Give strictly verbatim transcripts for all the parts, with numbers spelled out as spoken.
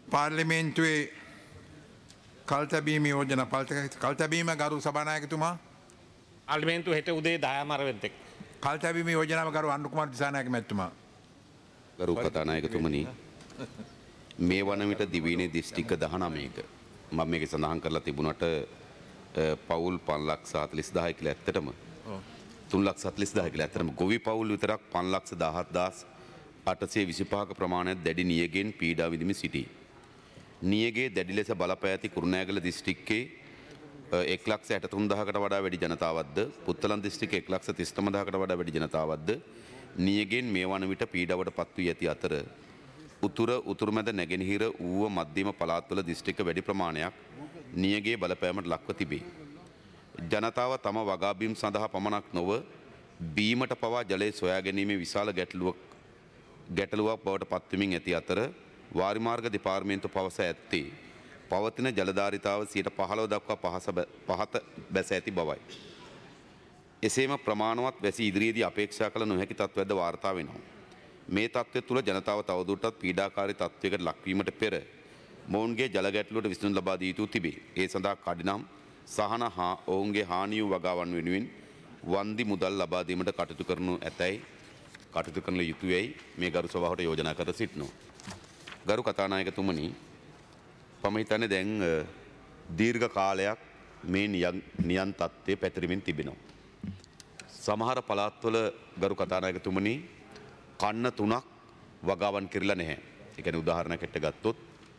පාර්ලිමේන්තුවේ කල්තැබීම යෝජන කල්තැබීම ගරු සභානායකතුමා පාර්ලිමේන්තුව හෙට උදේ දහයමාර වෙද්දෙක් කල්තැබීම යෝජනාව ගරු අනුකුමාර දිසානායක මැතිතුමා ගරු කතානායකතුමනි මේ වන විට දිවයිනේ දිස්ත්‍රික්ක දහනවයක මම මේක සඳහන් කරලා තිබුණට පවුල් පන්ලක්ෂ හතළිස් දහය කියලා ඇත්තටම තුන් ලක්ෂ හතළිස් දහය කියලා ඇත්තටම ගොවි පවුල් විතරක් පන්ලක්ෂ දහහත් දහස් අටසිය විසිපහක ප්‍රමාණයක් දැඩි නියගෙන් පීඩා විඳිමින් සිටී. නියගේ දැඩි ලෙස බලපෑ ඇති කුරුණෑගල දිස්ත්‍රික්කයේ එක් ලක්ෂ හැටතුන් දහසකට වඩා වැඩි ජනතාවක්ද පුත්තලන් දිස්ත්‍රික්කයේ එක් ලක්ෂ තිස් නවය දහසකට වඩා වැඩි ජනතාවක්ද නියගෙන් මේ වන විට පීඩාවට පත් වී ඇති අතර උතුර උතුරුමැද නැගෙනහිර ඌව මධ්‍යම පළාත්වල දිස්ත්‍රික්ක වැඩි ප්‍රමාණයක් නියගේ බලපෑමට ලක්ව තිබේ. ජනතාව තම වගාබිම් සඳහා පමණක් නොව බීමට පවා ජලය සොයා ගැනීමේ විශාල ගැටලුවක් ගැටලුවක් බවට පත්වමින් ඇති අතර වාරිමාර්ග දෙපාර්තමේන්තුව පවසා ඇත්තේ පවතින ජලධාරිතාව සියයට පහළොව දක්වා පහස පහත බැස ඇති බවයි. එසේම ප්‍රමාණවත් වැසි ඉදිරියේදී අපේක්ෂා කළ නොහැකි තත්ත්වයක්ද වාර්තා වෙනවා. මේ තත්ත්වය තුළ ජනතාව තවදුරටත් පීඩාකාරී තත්ත්වයකට ලක්වීමට පෙර මොවුන්ගේ ජල ගැටලුවට විසඳුම් ලබා දී යුතු තිබේ. ඒ සඳහා කඩිනම් සහන හා ඔවුන්ගේ හානි වූ වගාවන් වෙනුවෙන් වන්දි මුදල් ලබා දීමට කටයුතු කරනු ඇතැයි කටයුතු කරන යුතුයයි මේ ගරු සභාවට යෝජනා කර සිටිනවා. ගරු කතානායකතුමනි මම හිතන්නේ දැන් දීර්ඝ කාලයක් මේ නියන් තත්ත්වය පැතිරෙමින් තිබෙනවා. සමහර පළාත්වල ගරු කතානායකතුමනි කන්න තුනක් වගාවන් කිරලා නැහැ. ඒ කියන්නේ උදාහරණයකට ගත්තොත්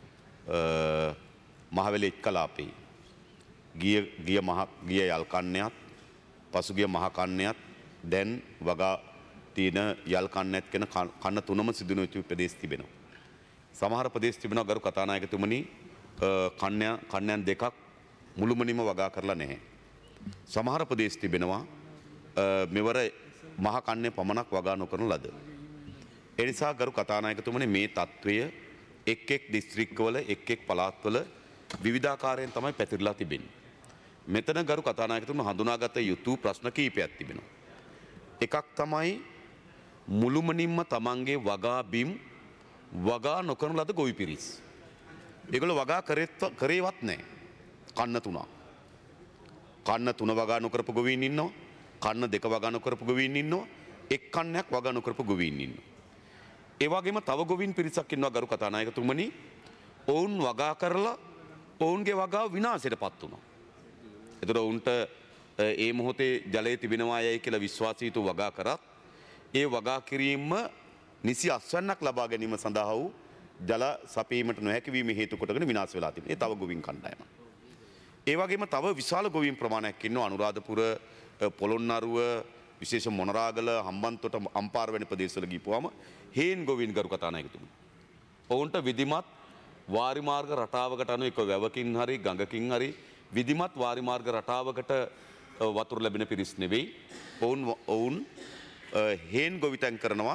මහවැලි එක්කලාපේ ගිය ගිය මහ ගිය යල් කන්නයත් පසුගිය මහ කන්නයත් දැන් වගා තියෙන යල් කන්නයත් කියන කන්න තුනම සිදු නොවන ප්‍රදේශ තිබෙනවා. සමහර ප්‍රදේශ තිබෙනවා ගරු කතානායකතුමනි කන්‍ය කන්‍යයන් දෙකක් මුළුමනින්ම වගා කරලා නැහැ. සමහර ප්‍රදේශ තිබෙනවා මෙවර මහ කන්‍ය පමණක් වගා නොකරන ලද. ඒ නිසා ගරු කතානායකතුමනි මේ තත්ත්වය එක් එක් දිස්ත්‍රික්කවල එක් එක් පළාත්වල විවිධාකාරයෙන් තමයි පැතිරලා තිබෙන්නේ. මෙතන ගරු කතානායකතුමනි හඳුනාගත යුතු ප්‍රශ්න කීපයක් තිබෙනවා. එකක් තමයි මුළුමනින්ම තමන්ගේ වගා බිම් වගා නොකරන ලද ගොවි පිරිස්. ඒගොල්ලෝ වගා කරේවත් නැහැ. කන්න තුනක්. කන්න තුන වගා නොකරපු ගොවීන් ඉන්නවා. කන්න දෙක වගා නොකරපු ගොවීන් ඉන්නවා. එක් කන්නයක් වගා නොකරපු ගොවීන් ඉන්නවා. ඒ වගේම තව ගොවීන් පිරිසක් ඉන්නවා ගරු කතානායකතුමනි. ඔවුන් වගා කරලා ඔවුන්ගේ වගාව විනාශයට පත් වුණා. ඒතර ඔවුන්ට ඒ මොහොතේ ජලය තිබෙනවා යයි කියලා විශ්වාසීතු වගා කරත් ඒ වගා කිරීම නිසි අස්වැන්නක් ලබා ගැනීම සඳහා වූ ජල සපීමට නොහැකි වීම හේතු කොටගෙන විනාශ වෙලා තිබෙනවා. ඒ තව ගොවීන් කණ්ඩායමක්. ඒ වගේම තව විශාල ගොවීන් ප්‍රමාණයක් ඉන්නවා අනුරාධපුර පොළොන්නරුව විශේෂ මොනරාගල හම්බන්තොට අම්පාර වැනි ප්‍රදේශවල ගිහුවාම හේන් ගොවීන් ගරු කතානායකතුමනි. ඔවුන්ට විධිමත් වාරිමාර්ග රටාවකට අනුව එක්ක වැවකින් හරි ගඟකින් හරි විධිමත් වාරිමාර්ග රටාවකට වතුර ලැබෙන පිරිස් නෙවෙයි. ඔවුන් ඔවුන් හේන් ගොවිතැන් කරනවා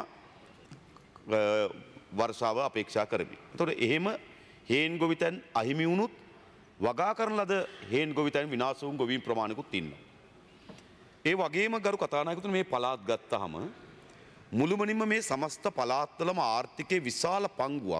වර්ෂාව අපේක්ෂා කරමි. එතකොට එහෙම හේන් ගොවිතැන් අහිමි වුණොත් වගා කරන ලද හේන් ගොවිතැන් විනාශ වූ ගොවීන් ප්‍රමාණිකුත් ඉන්නවා. ඒ වගේම ගරු කතානායකතුමනි මේ පළාත් ගත්තාම මුළුමනින්ම මේ සමස්ත පළාත්වලම ආර්ථිකයේ විශාල පංගුවක්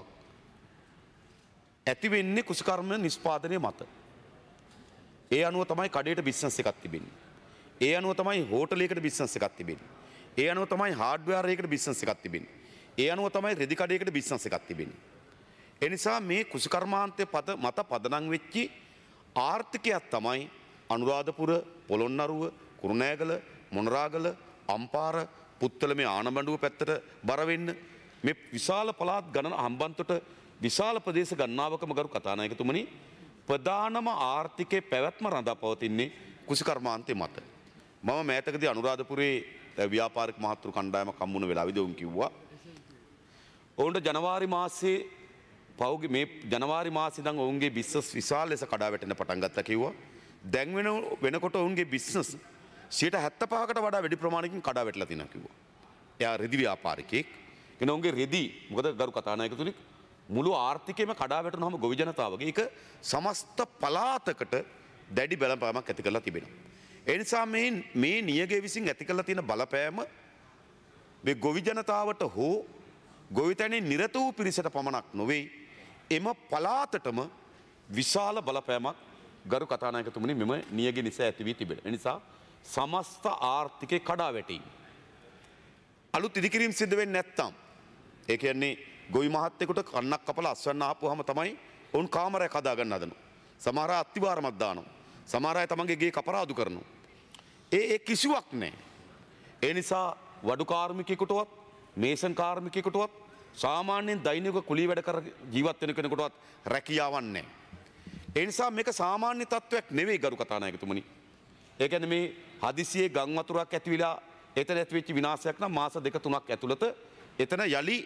ඇති වෙන්නේ කුෂිකර්ම නිෂ්පාදනය මත. ඒ අනුව තමයි කඩේට බිස්නස් එකක් තිබෙන්නේ. ඒ අනුව තමයි හෝටලයකට බිස්නස් එකක් තිබෙන්නේ. ඒ අනුව තමයි හાર્ඩ්වෙයාර් එකකට බිස්නස් එකක් තිබෙන්නේ. ඒ අනුව තමයි රෙදි කඩේකට බිස්නස් එකක් තිබෙන්නේ. ඒ නිසා මේ කුෂිකර්මාන්තය පද මත පදනම් වෙච්චි ආර්ථිකයක් තමයි අනුරාධපුර, පොළොන්නරුව, කුරුණෑගල, මොනරාගල, අම්පාර, පුත්තල මේ ආනබඬුව පැත්තට බර වෙන්න මේ විශාල පළාත් ගණන හම්බන්තොට විශාල ප්‍රදේශ ගණනාවකම ගරු කතානායකතුමනි ප්‍රධානම ආර්ථිකයේ පැවැත්ම රඳා පවතින්නේ කුෂිකර්මාන්තය මත. මම මෑතකදී අනුරාධපුරේ ව්‍යාපාරික මහත්තුරු කණ්ඩායමක් හම්බුන වෙලාවේදී ඔවුන් කිව්වා ඔවුන්ට ජනවාරි මාසයේ පෞගේ මේ ජනවාරි මාසෙ ඉඳන් ඔවුන්ගේ බිස්නස් විශාල ලෙස කඩා වැටෙන්න පටන් ගත්තා කිව්වා. දැන් වෙන වෙනකොට ඔවුන්ගේ බිස්නස් සියයට හැත්තෑ පහකට වඩා වැඩි ප්‍රමාණයකින් කඩා වැටලා තියෙනවා කිව්වා. එයා රෙදි ව්‍යාපාරිකයෙක්. කියන ඔවුන්ගේ රෙදි මොකද ගරු කතානායකතුනි මුළු ආර්ථිකයම කඩා වැටුනහම ගොවි ජනතාවගේ ඒක සමස්ත පළාතකට දැඩි බලපෑමක් ඇති කරලා තිබෙනවා. ඒ නිසා මේ මේ නියගේ විසින් ඇති කරලා තියෙන බලපෑම මේ ගොවි ජනතාවට හෝ ගොවිතැනේ නිරත වූ පිරිසට පමණක් නොවේ එම පලාතටම විශාල බලපෑමක් ගරු කතානායකතුමනි මෙම නියග නිසා ඇතිවී තිබෙන. එනිසා සමස්ත ආර්ථිකය කඩා වැටීම. අලුත් ඉදිකිරීම් සිද්ධ වෙන්නේ නැත්තම් ඒ කියන්නේ ගොවි මහත්තයෙකුට කන්නක් කපලා අස්වැන්න ආපුවාම තමයි ඔවුන් කාමරයක් හදාගන්න හදනවා. සමහර අය අත්තිවාරමක් දානවා. සමහර අය තමන්ගේ ගේ කපරාදු කරනවා. ඒ ඒ කිසිවක් නැහැ. ඒ නිසා වඩු කාර්මිකයෙකුටවත් මේසන් කාර්මිකයෙකුටවත් සාමාන්‍යයෙන් දෛනික කුලී වැඩ කර ජීවත් වෙන කෙනෙකුටවත් රැකියාවක් නැහැ. ඒ නිසා මේක සාමාන්‍ය තත්වයක් නෙවෙයි ගරු කතානායකතුමනි. ඒ කියන්නේ මේ හදිසියේ ගම් වතුරක් ඇතිවිලා එතන ඇතිවෙච්ච විනාශයක් නම් මාස දෙක තුනක් ඇතුළත එතන යලි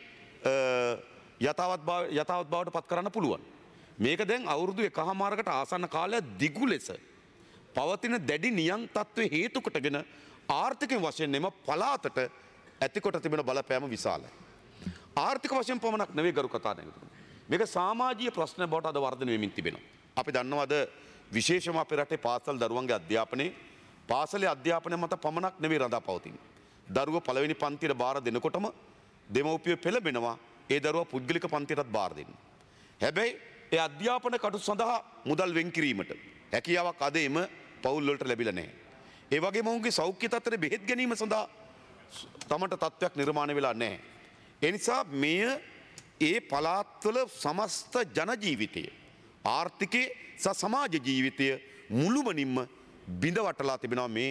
යථාවත් යථාවත් බවට පත් කරන්න පුළුවන්. මේක දැන් අවුරුදු එකහමාරකට ආසන්න කාලයක් දිගු ලෙස පවතින දැඩි නියං තත්ත්වයේ හේතු කොටගෙන ආර්ථික වශයෙන් එම පලාතට ඇතිකොට තිබෙන බලපෑම විශාලයි. ආර්ථික වශයෙන් පමණක් නෙවෙයි ගරු කතානායකතුමනි. මේක සමාජීය ප්‍රශ්න බවට අද වර්ධනය වෙමින් තිබෙනවා. අපි දන්නවද විශේෂම අපේ රටේ පාසල් දරුවන්ගේ අධ්‍යාපනයේ පාසලේ අධ්‍යාපනය මත පමණක් නෙවෙයි රඳා පවතින්නේ. දරුවෝ පළවෙනි පන්තියට බාර දෙනකොටම දෙමව්පියෝ පෙළඹෙනවා ඒ දරුවා පුද්ගලික පන්තියටත් බාර දෙන්න. හැබැයි ඒ අධ්‍යාපන කටයුතු සඳහා මුදල් වෙන් කිරීමට හැකියාවක් අද එම පවුල් වලට ලැබිලා නැහැ. ඒ වගේම ඔවුන්ගේ සෞඛ්‍ය තත්ත්වයට බෙහෙත් ගැනීම සඳහා තමන්ට තත්ත්වයක් නිර්මාණය වෙලා නැහැ. ඒ නිසා මෙය ඒ පළාත්වල සමස්ත ජන ජීවිතය ආර්ථිකයේ සහ සමාජ ජීවිතය මුළුමනින්ම බිඳ වටලා තිබෙනවා මේ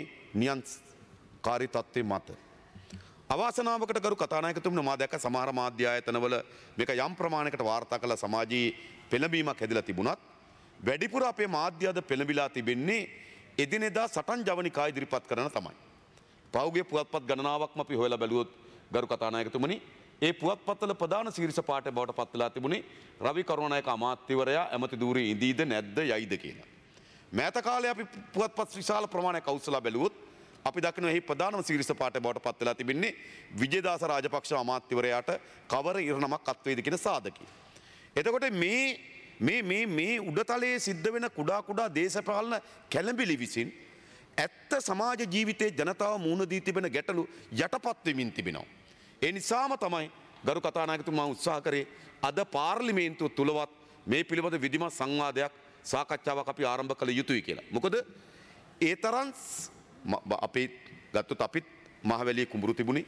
නියංකාරී තත්ත්වයේ මත. අවාසනාවකට ගරු කතානායකතුමනි මා දැක්ක සමහර මාධ්‍ය ආයතනවල මේක යම් ප්‍රමාණයකට වාර්තා කළ සමාජීය පෙළඹීමක් හැදිලා තිබුණත් වැඩිපුර අපේ මාධ්‍ය අද පෙළඹිලා තිබෙන්නේ එදිනෙදා සටන් ජවනිකා ඉදිරිපත් කරන තමයි. පහුගිය පුවත්පත් ගණනාවක්ම අපි හොයලා බැලුවොත් ගරු කතානායකතුමනි ඒ පුවත්පත්වල ප්‍රධාන ශීර්ෂ පාඨය බවට පත් වෙලා තිබුණේ රවි කරුණානායක අමාත්‍යවරයා ඇමති ධූරයේ ඉඳීද නැද්ද යයිද කියලා. මෑත කාලේ අපි පුවත්පත් විශාල ප්‍රමාණයක් අවුස්සලා බැලුවොත් අපි දකිනවා එහි ප්‍රධානම ශීර්ෂ පාඨය බවට පත් වෙලා තිබෙන්නේ විජේදාස රාජපක්ෂ අමාත්‍යවරයාට කවර ඉරණමක් අත්වේද කියන සාධකය. එතකොට මේ මේ මේ මේ උඩතලයේ සිද්ධ වෙන කුඩා කුඩා දේශපාලන කැළඹිලි විසින් ඇත්ත සමාජ ජීවිතයේ ජනතාව මුහුණ දී තිබෙන ගැටලු යටපත් වෙමින් තිබෙනවා. ඒ නිසාම තමයි ගරු කතානායකතුමා උත්සාහ කරේ අද පාර්ලිමේන්තුව තුලවත් මේ පිළිබඳ විධිමත් සංවාදයක් සාකච්ඡාවක් අපි ආරම්භ කළ යුතුයි කියලා. මොකද ඒ තරම් අපි ගත්තොත් අපිත් මහවැලියේ කුඹුරු තිබුණේ.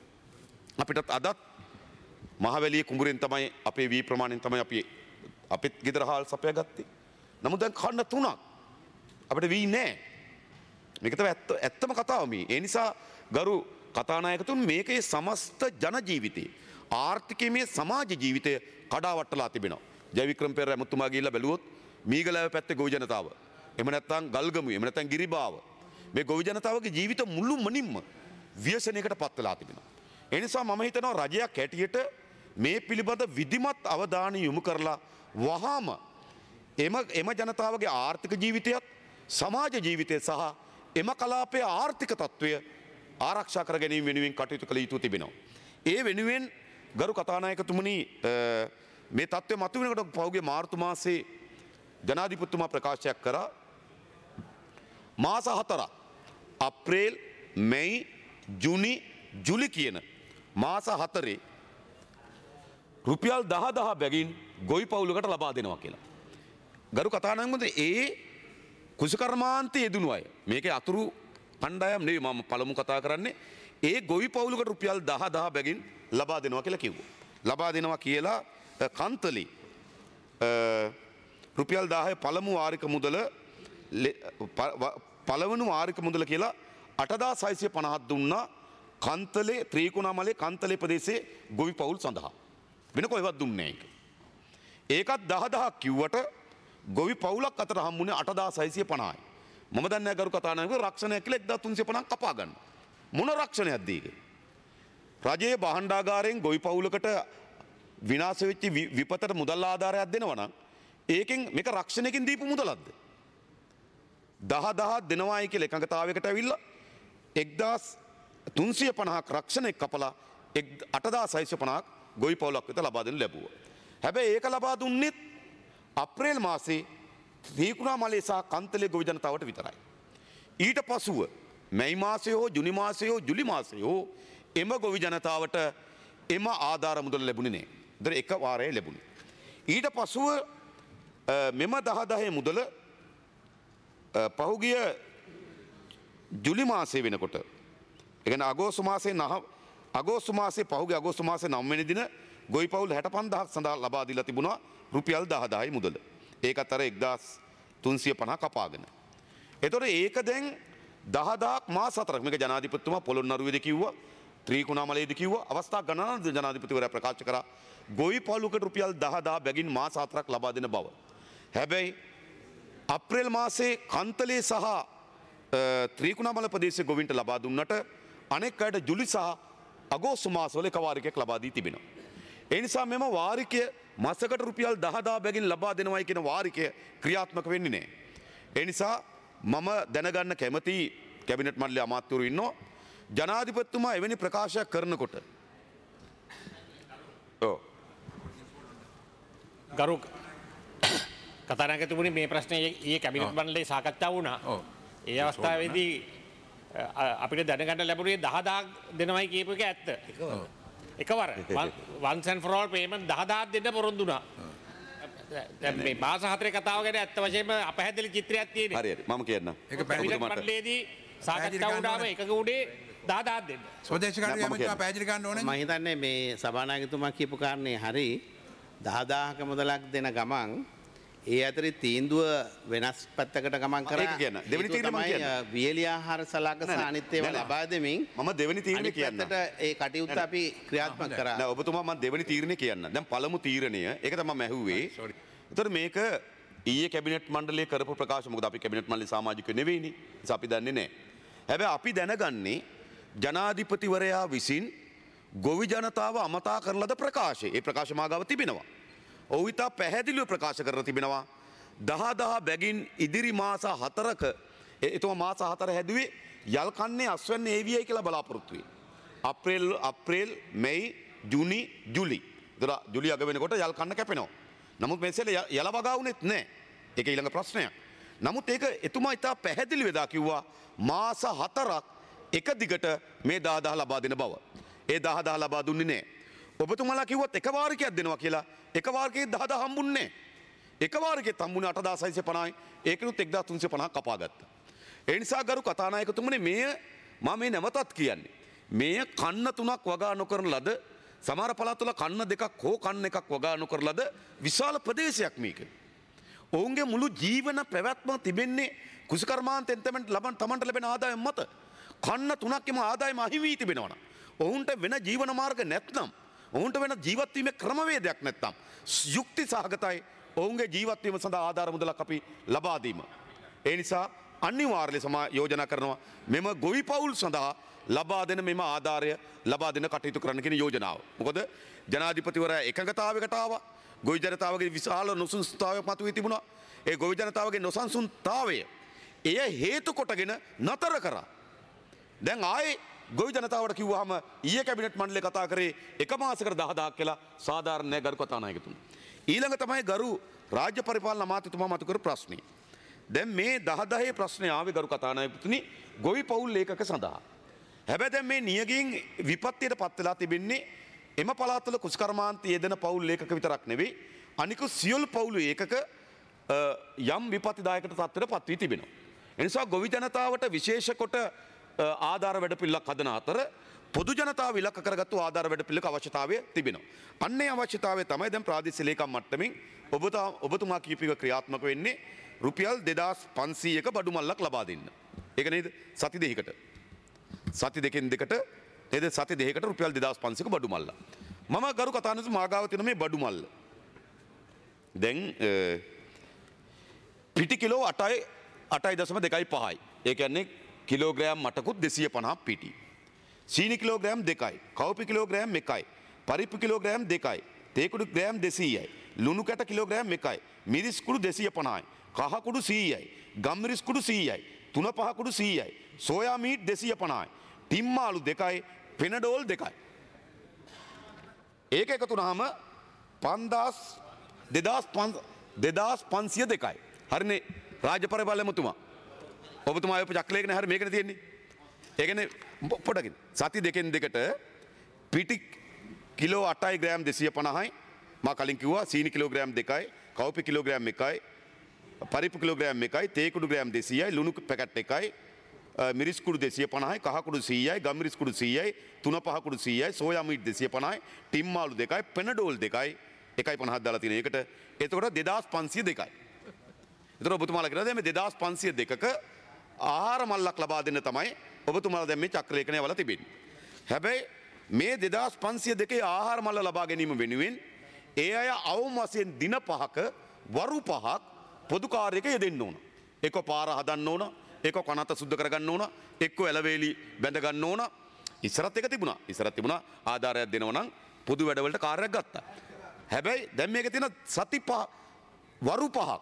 අපිටත් අදත් මහවැලියේ කුඹුරෙන් තමයි අපේ වී ප්‍රමාණයෙන් තමයි අපි අපිත් ගෙදර හාල් සපයා ගත්තේ. නමුත් දැන් කන්න තුනක් අපිට වී නැහැ. මේක තමයි ඇත්ත ඇත්තම කතාව මේ. ඒ නිසා ගරු කතානායකතුන් මේකේ සමස්ත ජන ජීවිතේ ආර්ථිකයේ මේ සමාජ ජීවිතය කඩාවට්ටලා තිබෙනවා. ජයවික්‍රම පෙරේරා එමුතුමා ගිහිල්ලා බැලුවොත් මීගලාව පැත්තේ ගොවි ජනතාව. එහෙම නැත්නම් ගල්ගමුවේ, එහෙම නැත්නම් ගිරිබාව. මේ ගොවි ජනතාවගේ ජීවිත මුළු මනින්ම ව්‍යසනයකට පත් වෙලා තිබෙනවා. ඒ නිසා මම හිතනවා රජයක් හැටියට මේ පිළිබඳ විධිමත් අවධානය යොමු කරලා වහාම එම එම ජනතාවගේ ආර්ථික ජීවිතයත් සමාජ ජීවිතය සහ එම කලාපයේ ආර්ථික තත්ත්වය ආරක්ෂා කර ගැනීම වෙනුවෙන් කටයුතු කළ යුතු තිබෙනවා. ඒ වෙනුවෙන් ගරු කතානායකතුමනි මේ තත්ත්වය මතුවෙනකොට පහුගිය මාර්තු මාසයේ ජනාධිපතිතුමා ප්‍රකාශයක් කරා මාස හතරක් අප්‍රේල් මැයි ජුනි ජුලි කියන මාස හතරේ රුපියල් දහ දහ බැගින් ගොවි පවුලකට ලබා දෙනවා කියලා. ගරු කතානායකතුමනි ඒ කුසකර්මාන්තයේ යෙදුණු අය මේකේ අතුරු කණ්ඩායම් නෙවෙයි මම පළමු කතා කරන්නේ ඒ ගොවි පවුලකට රුපියල් දහ දහ බැගින් ලබා දෙනවා කියලා කිව්වා. ලබා දෙනවා කියලා කන්තලි රුපියල් දහය පළමු වාරික මුදල පළවනු වාරික මුදල කියලා අටදාස් හයසිය පනහක් දුන්නා කන්තලේ ත්‍රිකුණාමලේ කන්තලේ ප්‍රදේශයේ ගොවි පවුල් සඳහා. වෙන කොහෙවත් දුන්නේ නැහැ. ඒකත් දහ දහක් කිව්වට ගොවි පවුලක් අතර හම්බුනේ අටදාස් හයසිය පනහයි. මම දන්නේ නැහැ ගරු කතානායක රක්ෂණයක් කියලා එක්දාස් තුන්සිය පනහක් කපා ගන්න. මොන රක්ෂණයක්ද ඒක? රජයේ භාණ්ඩාගාරයෙන් ගොවි පවුලකට විනාශ වෙච්ච විපතට මුදල් ආධාරයක් දෙනවා නම් ඒකෙන් මේක රක්ෂණයකින් දීපු මුදලක්ද? දහ දහ දෙනවායි කියලා එකඟතාවයකට ඇවිල්ලා එක්දාස් තුන්සිය පනහක් රක්ෂණයක් කපලා අටදාස් හයසිය පනහක් ගොවි පවුලක් වෙත ලබා දෙන්න ලැබුවා. හැබැයි ඒක ලබා දුන්නෙත් අප්‍රේල් මාසේ ත්‍රිකුණාමලේ සහ කන්තලේ ගොවි ජනතාවට විතරයි. ඊට පසුව මැයි මාසයේ හෝ ජුනි මාසයේ හෝ ජුලි මාසයේ හෝ එම ගොවි ජනතාවට එම ආධාර මුදල ලැබුණේ නැහැ. ඒතර එක වාරයේ ලැබුණේ. ඊට පසුව මෙම දහදහේ මුදල පහුගිය ජුලි මාසය වෙනකොට එකන අගෝස්තු මාසේ නහ අගෝස්තු මාසේ පහුගිය අගෝස්තු මාසේ නවය වෙනි දින ගොවි පවුල් හැට පන්දාහක් සඳහා ලබා දීලා තිබුණා රුපියල් දහදහයි මුදල. ඒකත් අර එක්දාස් තුන්සිය පනහ කපාගෙන. එතකොට ඒක දැන් දහදහක් මාස හතරක් මේක ජනාධිපතිතුමා පොළොන්නරුවේදී කිව්වා ත්‍රිකුණාමලයේදී කිව්වා අවස්ථා ගණනාවක් ජනාධිපතිවරයා ප්‍රකාශ කරා ගොවි පවුලකට රුපියල් දහදහ බැගින් මාස හතරක් ලබා දෙන බව. හැබැයි අප්‍රේල් මාසේ කන්තලේ සහ ත්‍රිකුණාමල ප්‍රදේශයේ ගොවින්ට ලබා දුන්නට අනෙක් අයට ජුලි සහ අගෝස්තු මාසවල එක වාරිකයක් ලබා දී තිබෙනවා. ඒ නිසා මෙම වාරිකය මාසකට රුපියල් දහදහ බැගින් ලබා දෙනවයි කියන වාරිකය ක්‍රියාත්මක වෙන්නේ නැහැ. ඒ නිසා මම දැනගන්න කැමති කැබිනට් මණ්ඩලයේ අමාත්‍යවරු ඉන්නවා ජනාධිපතිතුමා එවැනි ප්‍රකාශයක් කරනකොට ඔව් ගරු කතානායකතුමනි මේ ප්‍රශ්නය ඊයේ කැබිනට් මණ්ඩලයේ සාකච්ඡා වුණා. ඒ අවස්ථාවේදී අපිට දැනගන්න ලැබුණේ දහදහක් දෙනවයි කියපු එක ඇත්ත. එකවර once and for all payment දහදහක් දෙන්න පොරොන්දු වුණා. දැන් මේ මාස හතරේ කතාව ගැන ඇත්ත වශයෙන්ම අපහැදලි චිත්‍රයක් තියෙනවා. හරි හරි මම කියන්නම්. ඒක පැහැදිලි මණ්ඩලයේදී සාකච්ඡා වුණාම එකක උඩේ දහදහක් දෙන්න. ස්වදේශීකරණය ඇමතුමා පැහැදිලි කරන්න ඕනේ. මම හිතන්නේ මේ සභානායකතුමා කියපු කාරණේ හරි දහදහක මුදලක් දෙන ගමන් ඒ අතරේ තීන්දුව වෙනස් පැත්තකට ගමන් කරා. ඒක කියන්න. දෙවෙනි තීරණය මම කියන්න. වියලි ආහාර සලක සානිත්‍ය ඒවා ලබා දෙමින් මම දෙවෙනි තීරණය කියන්න. අනිත් පැත්තට ඒ කටයුත්ත අපි ක්‍රියාත්මක කරා. නෑ ඔබතුමා මම දෙවෙනි තීරණය කියන්න. දැන් පළමු තීරණය ඒක තමයි මම ඇහුවේ. ඒතර මේක ඊයේ කැබිනට් මණ්ඩලයේ කරපු ප්‍රකාශ මොකද අපි කැබිනට් මණ්ඩලයේ සමාජිකයෝ නෙවෙයිනේ. ඒක අපි දන්නේ නෑ. හැබැයි අපි දැනගන්නේ ජනාධිපතිවරයා විසින් ගොවි ජනතාව අමතා කරන ලද ප්‍රකාශය. ඒ ප්‍රකාශ මාගාව තිබෙනවා. ඔහු ඉතා පැහැදිලිව ප්‍රකාශ කරලා තිබෙනවා දහදහ බැගින් ඉදිරි මාස හතරක එතුමා මාස හතර හැදුවේ යල් කන්නේ අස්වැන්න ඒවියයි කියලා බලාපොරොත්තු වෙයි. අප්‍රේල් අප්‍රේල් මැයි ජූනි ජූලි. ඒතර ජූලි අග වෙනකොට යල් කන්න කැපෙනවා. නමුත් මෙසෙල යල වගා වුනේත් නැහැ. ඒක ඊළඟ ප්‍රශ්නයක්. නමුත් ඒක එතුමා ඉතා පැහැදිලි වෙදා කිව්වා මාස හතරක් එක දිගට මේ දහදහ ලබා දෙන බව. ඒ දහදහ ලබා දුන්නේ නැහැ. ඔබතුමාලා කිව්වොත් එක වාරිකයක් දෙනවා කියලා එක වාරිකයේ දහදහ හම්බුන්නේ නැහැ. එක වාරිකයේ හම්බුනේ අටදාස් හයිසිය පනහයි ඒකනුත් එක්දාස් තුන්සිය පනහක් කපා ගත්තා. ඒ නිසා ගරු කතානායකතුමනි මේ මම මේ නැවතත් කියන්නේ මේ කන්න තුනක් වගා නොකරන ලද සමහර පළාත්වල කන්න දෙකක් හෝ කන්න එකක් වගා නොකරන ලද විශාල ප්‍රදේශයක් මේක. ඔවුන්ගේ මුළු ජීවන පැවැත්ම තිබෙන්නේ කුසකර්මාන්තයෙන් ලබන තමන්ට ලැබෙන ආදායම මත. කන්න තුනක්ම ආදායම අහිමි වී තිබෙනවා. ඔවුන්ට වෙන ජීවන මාර්ග නැත්නම් ඔවුන්ට වෙන ජීවත්වීමේ ක්‍රමවේදයක් නැත්නම් යුක්ති සහගතයි ඔවුන්ගේ ජීවත්වීම සඳහා ආධාර මුදලක් අපි ලබා දීම. ඒ නිසා අනිවාර්ය ලෙසම යෝජනා කරනවා මෙම ගොවි පවුල් සඳහා ලබා දෙන මෙම ආධාරය ලබා දෙන කටයුතු කරන්න කියන යෝජනාව. මොකද ජනාධිපතිවරයා එකඟතාවයකට ආවා. ගොවි ජනතාවගේ විශාල නොසන්සුන්තාවයක් මතුවී තිබුණා. ඒ ගොවි ජනතාවගේ නොසන්සුන්තාවය එය හේතු කොටගෙන නතර කරා. දැන් ආයේ ගොවි ජනතාවට කිව්වහම ඊයේ කැබිනට් මණ්ඩලය කතා කරේ එක මාසයකට දහදහක් කියලා සාධාරණ නෑ ගරු කතානායකතුමනි. ඊළඟ තමයි ගරු රාජ්‍ය පරිපාලන අමාත්‍යතුමා මතු කරු ප්‍රශ්නේ. දැන් මේ දහදහේ ප්‍රශ්නේ ආවේ ගරු කතානායකතුනි ගොවි පවුල් ඒකක සඳහා. හැබැයි දැන් මේ නියගින් විපත්තියට පත් වෙලා තිබෙන්නේ එම පළාත්වල කුසකර්මාන්ත යෙදෙන පවුල් ඒකක විතරක් නෙවෙයි අනිකුත් සියලු පවුල් ඒකක යම් විපත්තිදායක තත්ත්වයට පත් වී තිබෙනවා. ඒ නිසා ගොවි ජනතාවට විශේෂ කොට ආධාර වැඩපිළිවෙලක් හදන අතර පොදු ජනතාව ඉලක්ක කරගත්තු ආධාර වැඩපිළිවෙලක අවශ්‍යතාවය තිබෙනවා. අන්නේ අවශ්‍යතාවය තමයි දැන් ප්‍රාදේශීය ලේකම් මට්ටමින් ඔබතුමා කියපු එක ක්‍රියාත්මක වෙන්නේ රුපියල් දෙදාස් පන්සීයක බඩු මල්ලක් ලබා දෙන්න. ඒක නේද? සති දෙකකට. සති දෙකෙන් දෙකට නේද? සති දෙකකට රුපියල් දෙදාස් පන්සීයක බඩු මල්ල. මම ගරු කතානස මාගාව තියෙන මේ බඩු මල්ල. දැන් පිටි කිලෝ අටයි අටයි දශම දෙකයි පහයි. ඒ කියන්නේ කිලෝග්‍රෑම් මටකුත් දෙසිය පනහක් පිටි. සීනි කිලෝග්‍රෑම් දෙකයි. කව්පි කිලෝග්‍රෑම් එකයි. පරිප්පු කිලෝග්‍රෑම් දෙකයි. තේකුඩු ග්‍රෑම් දෙසීයයි. ලුණු කැට කිලෝග්‍රෑම් එකයි. මිරිස් කුඩු දෙසිය පනහයි. කහ කුඩු සීයයි. ගම්මිරිස් කුඩු සීයයි. තුන පහ කුඩු සීයයි. සෝයා මීට් දෙසිය පනහයි. ටිම්මාලු දෙකයි. පෙනඩෝල් දෙකයි. ඒක එකතු වුණාම පන්දාස් දෙදාස් පන්සිය දෙකයි. හරිනේ රාජ්‍ය පරිපාලන ඇමතුමා. ඔබතුමා ඔය චක්‍රලේඛන හැර මේකනේ තියෙන්නේ. ඒ කියන්නේ පොඩකින් සති දෙකෙන් දෙකට පිටි කිලෝ අටයි ග්‍රෑම් දෙසිය පනහයි මා කලින් කිව්වා සීනි කිලෝග්‍රෑම් දෙකයි, කව්පි කිලෝග්‍රෑම් එකයි, පරිප්පු කිලෝග්‍රෑම් එකයි, තේ කුඩු ග්‍රෑම් දෙසීයයි, ලුණු පැකට් එකයි, මිරිස් කුඩු දෙසිය පනහයි, කහ කුඩු සීයයි, ගම්මිරිස් කුඩු සීයයි, තුන පහ කුඩු සීයයි, සෝයා මීට් දෙසිය පනහයි, ටිම් මාළු දෙකයි, පෙනඩෝල් දෙකයි, එකයි පනහක් දාලා තියෙන එකට. එතකොට දෙදාස් පන්සිය දෙකයි. එතකොට ඔබතුමාලා කියනවා දැන් මේ දෙදාස් පන්සිය දෙකක ආහාර මල්ලක් ලබා දෙන්න තමයි ඔබතුමාලා දැන් මේ චක්‍රලේඛනය වල තිබෙන්නේ. හැබැයි මේ දෙදාස් පන්සිය දෙකේ ආහාර මල්ල ලබා ගැනීම වෙනුවෙන් ඒ අය අවම වශයෙන් දින පහක වරු පහක් පොදු කාර්යයක යෙදෙන්න ඕන. එක්ක පාර හදන්න ඕන, එක්ක කනත සුද්ධ කරගන්න ඕන, එක්ක එළවේලි බැඳ ගන්න ඕන. ඉස්සරත් එක තිබුණා. ඉස්සරත් තිබුණා ආධාරයක් දෙනවා නම් පොදු වැඩවලට කාර්යයක් ගත්තා. හැබැයි දැන් මේකේ තියෙන සති පහ වරු පහක්.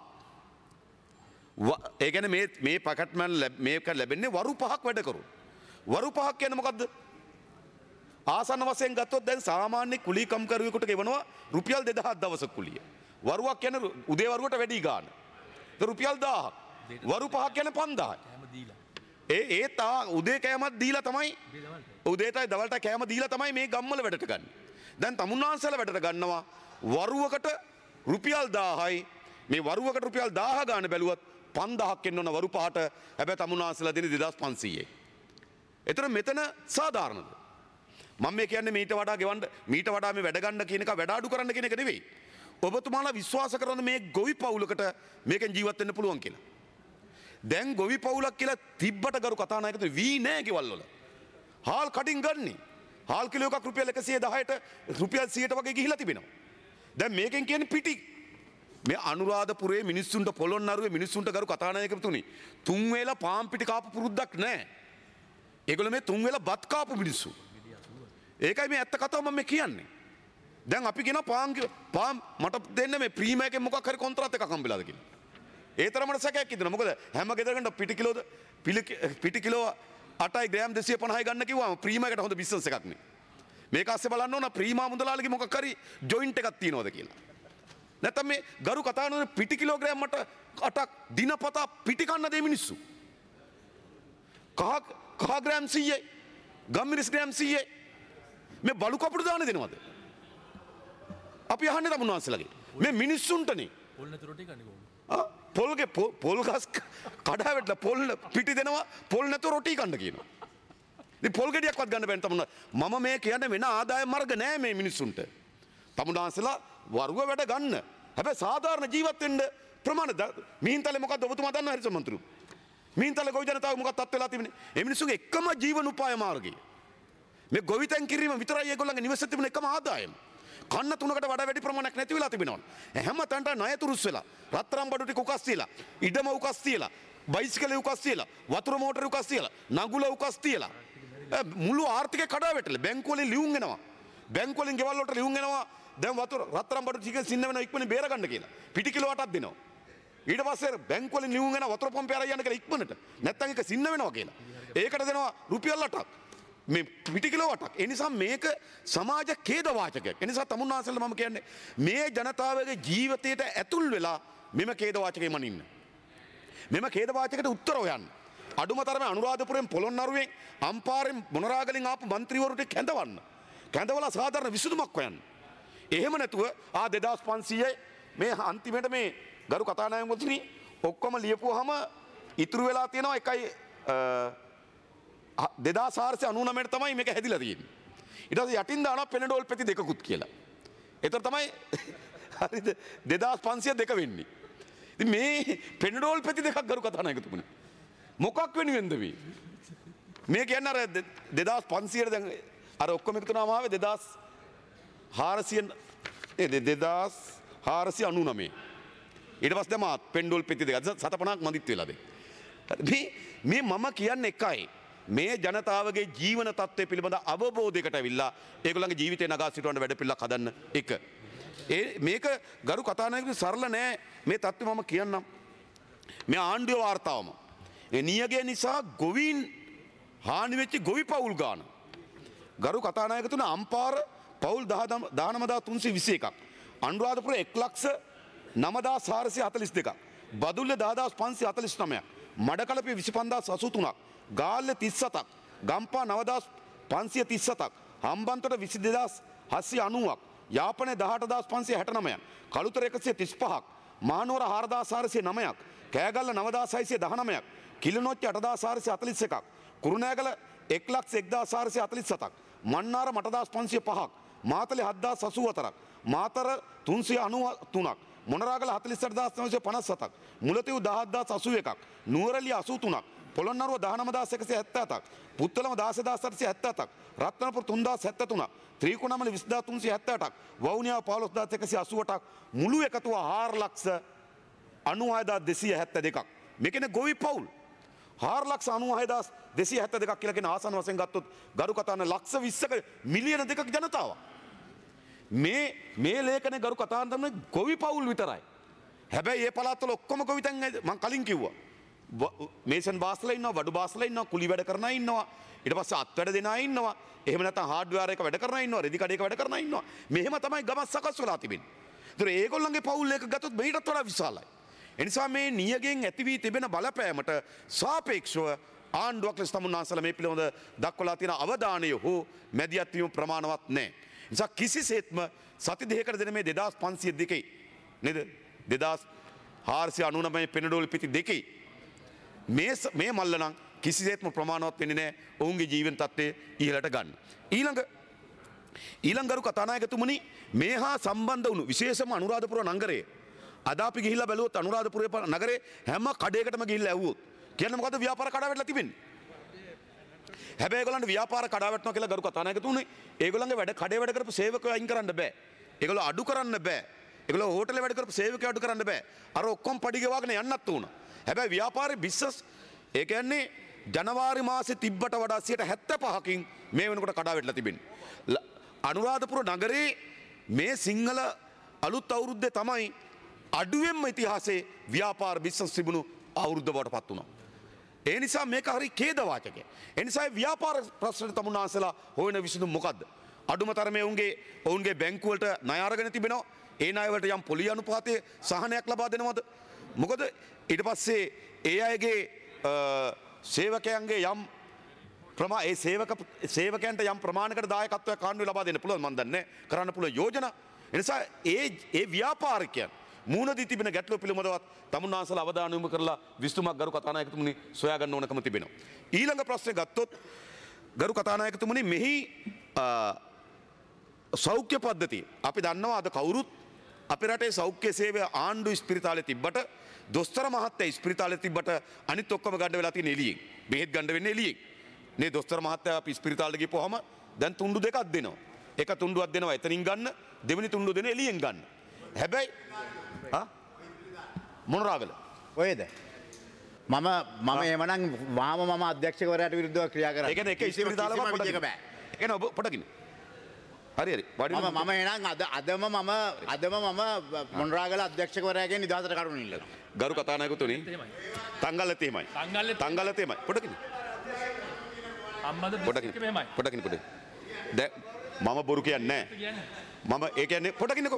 ඒ කියන්නේ මේ මේ පැකට් මන් මේක ලැබෙන්නේ වරු පහක් වැඩ කරු. වරු පහක් කියන්නේ මොකද්ද? ආසන්න වශයෙන් ගත්තොත් දැන් සාමාන්‍ය කුලී කම්කරුවෙකුට ගෙවනවා රුපියල් දෙදහස් දවසක කුලිය. වරුවක් කියන්නේ උදේ වරුවට වැඩි ගාන. ඒ රුපියල් දහයක්. වරු පහක් කියන්නේ පන්දාහයි. ඒ ඒ තා උදේ කෑමක් දීලා තමයි උදේටයි දවල්ටයි කෑම දීලා තමයි මේ ගම්වල වැඩට ගන්න. දැන් තමුන්නාන්සල වැඩට ගන්නවා වරුවකට රුපියල් දහයයි. මේ වරුවකට රුපියල් දහය ගාන බැලුවත් පන්දාහක් එන්න ඕන වරු පහට. හැබැයි තමුන්නාන්සලා දෙන දෙදාස් පන්සීයයි. ඒතර මෙතන සාධාරණද? මම මේ කියන්නේ මීට වඩා ගෙවන්න මීට වඩා මේ වැඩ ගන්න කියන එක වැඩ අඩු කරන්න කියන එක නෙවෙයි. ඔබතුමාලා විශ්වාස කරන මේ ගොවි පවුලකට මේකෙන් ජීවත් වෙන්න පුළුවන් කියලා. දැන් ගොවි පවුලක් කියලා තිබ්බට ගරු කතානායකතුමනි වී නෑ ගෙවල් වල. හාල් කඩින් ගන්නේ. හාල් කිලෝ එකක් රුපියල් එකසිය දහයට රුපියල් සියයට වගේ ගිහිලා තිබෙනවා. දැන් මේකෙන් කියන්නේ පිටි. මේ අනුරාධපුරයේ මිනිස්සුන්ට පොළොන්නරුවේ මිනිස්සුන්ට ගරු කතානායකතුමනි තුන් වේලා පාන් පිටි කාපු පුරුද්දක් නෑ. ඒගොල්ලෝ මේ තුන් වේලා බත් කාපු මිනිස්සු. ඒකයි මේ ඇත්ත කතාව මම කියන්නේ. දැන් අපි කියන පාන් පාන් මට දෙන්න මේ ප්‍රීමියම් එකෙන් මොකක් හරි කොන්ත්‍රාත් එකක් හම්බෙලාද කියලා. ඒ තරමට සැකයක් හිතෙනවා. මොකද හැම ගෙදරකට පිටි කිලෝද පිටි කිලෝ අටයි ග්‍රෑම් දෙසිය පනහයි ගන්න කිව්වම ප්‍රීමියම් එකට හොඳ බිස්නස් එකක් නේ. මේක ASCII බලන්න ඕන ප්‍රීමියම් මුදලාලිගේ මොකක් හරි ජොයින්ට් එකක් තියනවද කියලා. නැත්නම් මේ ගරු කතාවන පිටි කිලෝග්‍රෑම් මට අටක් දිනපතා පිටි කන්න දේ මිනිස්සු. කහ කහ ග්‍රෑම් සීයයි ගම්මිරිස් ග්‍රෑම් සීයයි මේ බලු කපුට දාන දෙනවද? අපි අහන්නේ තමුන්වන්සලගේ. මේ මිනිස්සුන්ටනේ. පොල් නැතු රොටි කන්නේ කොහොමද? ආ පොල්ගේ පොල් ගස් කඩා වැටලා පොල් පිටි දෙනවා පොල් නැතු රොටි කන්න කියනවා. ඉතින් පොල් ගෙඩියක්වත් ගන්න බැහැ තමුන්. මම මේ කියන්නේ වෙන ආදායම් මාර්ග නෑ මේ මිනිස්සුන්ට. තමුන්වන්සලා වරුව වැඩ ගන්න. හැබැයි සාධාරණ ජීවත් වෙන්න ප්‍රමාණ මිහින්තලේ මොකද්ද ඔබතුමා දන්නවා හරිස මන්ත්‍රු. මිහින්තලේ ගොවි ජනතාව මොකක්ද තත් වෙලා තිබුණේ? මේ මිනිස්සුගේ එකම ජීවන උපාය මාර්ගය. මේ ගොවිතැන් කිරීම විතරයි ඒගොල්ලන්ගේ නිවසේ තිබුණ එකම ආදායම. කන්න තුනකට වඩා වැඩි ප්‍රමාණයක් නැති වෙලා තිබෙනවා. හැම තැනට ණය තුරුස් වෙලා, රත්තරන් බඩු ටික උකස් තියලා, ඉඩම උකස් තියලා, බයිසිකලේ උකස් තියලා, වතුර මෝටර උකස් තියලා, නගුල උකස් තියලා. මුළු ආර්ථිකය කඩා වැටලා බැංකුව වලින් ලියුම් එනවා. බැංකුව වලින් ගෙවල් වලට ලියුම් එනවා. දැන් වතුර රත්තරන් බඩු ටික සින්න වෙනවා ඉක්මනින් බේර ගන්න කියලා. පිටි කිලෝ අටක් දෙනවා. ඊට පස්සේ බැංකුව වලින් ලියුම් එනවා වතුර පම්පේ අරන් යන්න කියලා ඉක්මනට. නැත්තම් ඒක සින්න වෙනවා කියලා. ඒකට දෙනවා රුපියල් අටක්. මේ පිටි කිලෝ අටක්. ඒ නිසා මේක සමාජ ඛේද වාචකයක්. ඒ නිසා තමුන්නාසල්ලා මම කියන්නේ මේ ජනතාවගේ ජීවිතයට ඇතුල් වෙලා මෙම ඛේද වාචකේ මනින්න. මෙම ඛේද වාචකයට උත්තර හොයන්න. අඩුම තරමේ අනුරාධපුරයෙන් පොළොන්නරුවෙන් අම්පාරෙන් මොනරාගලින් ආපු മന്ത്രിවරු ටික කැඳවන්න. කැඳවලා සාධාරණ විසඳුමක් හොයන්න. එහෙම නැතුව ආ දෙදාස් පන්සීයයි මේ අන්තිමට මේ ගරු කතානායකතුමනි ඔක්කොම ලියපුවාම ඉතුරු වෙලා තියෙනවා එකයි දෙදාස් හාරසිය අනූනමයට තමයි මේක හැදිලා තියෙන්නේ. ඊට පස්සේ යටින් දානවා පෙනඩෝල් පෙති දෙකකුත් කියලා. ඒතර තමයි හරිද දෙදාස් පන්සිය දෙක වෙන්නේ. ඉතින් මේ පෙනඩෝල් පෙති දෙකක් ගරු කතානායකතුමනි. මොකක් වෙනුවෙන්ද මේ? මේ කියන්නේ අර දෙදාස් පන්සියයට දැන් අර ඔක්කොම එකතු වුණාම ආවේ දෙදාස් හාරසිය ඒ දෙදාස් හාරසිය අනූනමය. ඊට පස්සේ දැන් පෙනඩෝල් පෙති දෙක සත පනහක් මදිත් වෙලාද. මේ මේ මම කියන්නේ එකයි. මේ ජනතාවගේ ජීවන තත්ත්වය පිළිබඳ අවබෝධයකට ඇවිල්ලා ඒගොල්ලන්ගේ ජීවිතේ නගා සිටවන්න වැඩ පිළිලක් හදන්න එක. ඒ මේක ගරු කතානායකතුමනි සරල නෑ මේ තත්ත්වය මම කියන්නම්. මේ ආණ්ඩුවේ වාර්තාවම. ඒ නියගය නිසා ගොවීන් හානි වෙච්ච ගොවි පවුල් ගාන. ගරු කතානායකතුමනි අම්පාර පවුල් දහනව හදාස් තුන්සිය විසි එකක්. අනුරාධපුර එක් ලක්ෂ නවදාස් හාරසිය හතළිස් දෙකක්. බදුල්ල දහදාස් පන්සිය හතළිස් නවයක්. මඩකලපිය විසි පන්දාස් අසූ තුනක්. ගාල්ල තිස් සතක්. ගම්පා නවදාස් පන්සිය තිස් සතක්. හම්බන්තොට විසි දෙදාස් හත්සිය අනූවක්. යාපනයේ දහඅට හදාස් පන්සිය හැට නවයක්, කළුතර එකසිය තිස් පහක්, මහනුවර හාරදාස් හාරසිය නවයක්, කෑගල්ල නවදාස් හයසිය දහනවයක්, කිලිනොච්චි අටදාස් හාරසිය හතළිස් එකක්, කුරුණෑගල එක් ලක්ෂ එක්දාස් හාරසිය හතළිස් හතක්, මන්නාර අටදාස් පන්සිය පහක්, මාතලේ හත්දාස් අසූ හතරක්, මාතර තුන්සිය අනූ තුනක්, මොනරාගල හතළිස් අට හදාස් නවසිය පනස් හතක්, මුලතිව් දහදාස් අසූ එකක්, නුවරඑළිය අසූ තුනක්, පොළොන්නරුව දහනවදාස් එකසිය හැත්තෑ හතක්, පුත්තලම දාස් හදාස් අටසිය හැත්තෑ හතක්, රත්නපුර තුන්දාස් හැත්තෑ තුනක්, ත්‍රිකුණාමල විසිදාස් තුන්සිය හැත්තෑ අටක්, වවුනියාව පවළොස්දාස් එකසිය අසූ අටක්, මුළු එකතුව හාර ලක්ෂ අනූහයදාස් දෙසිය හැත්තෑ දෙකක්. මේ කියන්නේ ගොවි පවුල් හාර ලක්ෂ අනූහයදාස් දෙසිය හැත්තෑ දෙකක් කියලා කියන ආසන වශයෙන් ගත්තොත් ගරු කතාන ලක්ෂ විස්සක මිලියන දෙකක ජනතාවක්. මේ මේ ලේඛනේ ගරු කතාන්දරනේ ගොවි පවුල් විතරයි. හැබැයි ඒ පළාත්වල ඔක්කොම ගොවි තැන් මම කලින් කිව්වා. මේසන් බාස්ලා ඉන්නවා, වඩු බාස්ලා ඉන්නවා, කුලි වැඩ කරන අය ඉන්නවා, ඊට පස්සේ අත් වැඩ දෙන අය ඉන්නවා, එහෙම නැත්නම් හાર્ඩ්වෙයාර් එක වැඩ කරන අය ඉන්නවා, රෙදි කඩේක වැඩ කරන අය ඉන්නවා. මෙහෙම තමයි ගම සකස් වෙලා තිබෙන්නේ. ඒතර ඒගොල්ලන්ගේ පවුල් එක ගත්තොත් මෙහිටත් වඩා විශාලයි. එනිසා මේ නියගෙන් ඇති වී තිබෙන බලපෑමට සාපේක්ෂව ආණ්ඩුවක් ලෙස තමුන්නාන්සලා මේ පිළිබඳ දක්වලා තියෙන අවධානය හෝ මැදිහත් වීම ප්‍රමාණවත් නැහැ. නිසා කිසිසේත්ම සති දෙකකට දෙන මේ දෙදාස් පන්සිය දෙකේ නේද? දෙදාස් හාරසිය අනූනවය පෙනඩෝල් පිටි දෙකේ මේ මේ මල්ල නම් කිසිසේත්ම ප්‍රමාණවත් වෙන්නේ නැහැ ඔවුන්ගේ ජීවන තත්ත්වය ඉහළට ගන්න. ඊළඟ ඊළඟ ගරු කතානායකතුමනි මේ හා සම්බන්ධ වුණු විශේෂම අනුරාධපුර නගරයේ අද අපි ගිහිල්ලා බැලුවොත් අනුරාධපුර නගරේ හැම කඩේකටම ගිහිල්ලා ඇහුවොත් කියන්නේ මොකද්ද ව්‍යාපාර කඩාවැටලා තිබෙන්නේ? හැබැයි ඒගොල්ලන්ට ව්‍යාපාර කඩාවැටෙනවා කියලා ගරු කතානායකතුමනි ඒගොල්ලන්ගේ වැඩ කඩේ වැඩ කරපු සේවකයෝ අයින් කරන්න බෑ. ඒගොල්ලෝ අඩු කරන්න බෑ. ඒගොල්ලෝ හෝටලේ වැඩ කරපු සේවකයෝ අඩු කරන්න බෑ. අර ඔක්කොම පඩි ගෙවාගෙන යන්නත් උන. හැබැයි ව්‍යාපාරේ බිස්නස් ඒ කියන්නේ ජනවාරි මාසේ තිබ්බට වඩා සියයට හැත්තෑ පහකින් මේ වෙනකොට කඩාවැටලා තිබෙන්නේ. අනුරාධපුර නගරේ මේ සිංහල අලුත් අවුරුද්දේ තමයි අඩුවෙන්ම ඉතිහාසයේ ව්‍යාපාර බිස්නස් තිබුණු අවුරුද්ද බවට පත් වුණා. ඒ නිසා මේක හරි ඛේදවාචකයක්. ඒ නිසා ව්‍යාපාර ප්‍රශ්න තමුන්නාන්සලා හොයන විසඳුම මොකද්ද? අඩුම තරමේ ඔවුන්ගේ ඔවුන්ගේ බැංකු වලට ණය අරගෙන තිබෙනවා. ඒ ණය වලට යම් පොලි අනුපාතයේ සහනයක් ලබා දෙනවද? මොකද ඊට පස්සේ ඒ අයගේ සේවකයන්ගේ යම් ප්‍රමා ඒ සේවක සේවකයන්ට යම් ප්‍රමාණයකට දායකත්වයක් ආණ්ඩුවේ ලබා දෙන්න පුළුවන් මන් දන්නේ කරන්න පුළුවන් යෝජනා. ඒ නිසා ඒ ඒ ව්‍යාපාරිකයන් මූණදී තිබෙන ගැටලුව පිළිබඳවත් තමුන්නාන්සලා අවධානය යොමු කරලා විසඳුමක් ගරු කතානායකතුමනි සොයා ගන්න ඕනකම තිබෙනවා. ඊළඟ ප්‍රශ්නේ ගත්තොත් ගරු කතානායකතුමනි මෙහි සෞඛ්‍ය පද්ධතිය අපි දන්නවා අද කවුරුත් අපේ රටේ සෞඛ්‍ය සේවය ආණ්ඩු ඉස්පිරිතාලේ තිබ්බට දොස්තර මහත්තයා ඉස්පිරිතාලේ තිබ්බට අනිත් ඔක්කොම ගන්න වෙලා තියෙන එළියෙන්. බෙහෙත් ගන්න වෙන්නේ එළියෙන්. මේ දොස්තර මහත්තයා අපි ඉස්පිරිතාලේ ගිහපුවාම දැන් තුණ්ඩු දෙකක් දෙනවා. එක තුණ්ඩුවක් දෙනවා එතනින් ගන්න, දෙවෙනි තුණ්ඩුව දෙන එළියෙන් ගන්න. හැබැයි ආ මොනරාගල ඔයද මම මම එමනම් වාම මම අධ්‍යක්ෂකවරයාට විරුද්ධව ක්‍රියා කරා. ඒ කියන්නේ එක ඉස්පිරිතාලක පොඩක් බෑ. ඒ කියන්නේ ඔබ පොඩකින්. හරි හරි. මම මම එහෙනම් අද අදම මම අදම මම මොනරාගල අධ්‍යක්ෂකවරයාගෙන් නිදහසට කරුණ ඉල්ලනවා. ගරු කතානායකතුනි තංගල්ල තේමයි. තංගල්ල තේමයි. පොඩකින්. අම්මද පොඩකින්. පොඩකින් පොඩකින්. දැන් මම බොරු කියන්නේ නැහැ. මම ඒ කියන්නේ පොඩකින්නකෝ.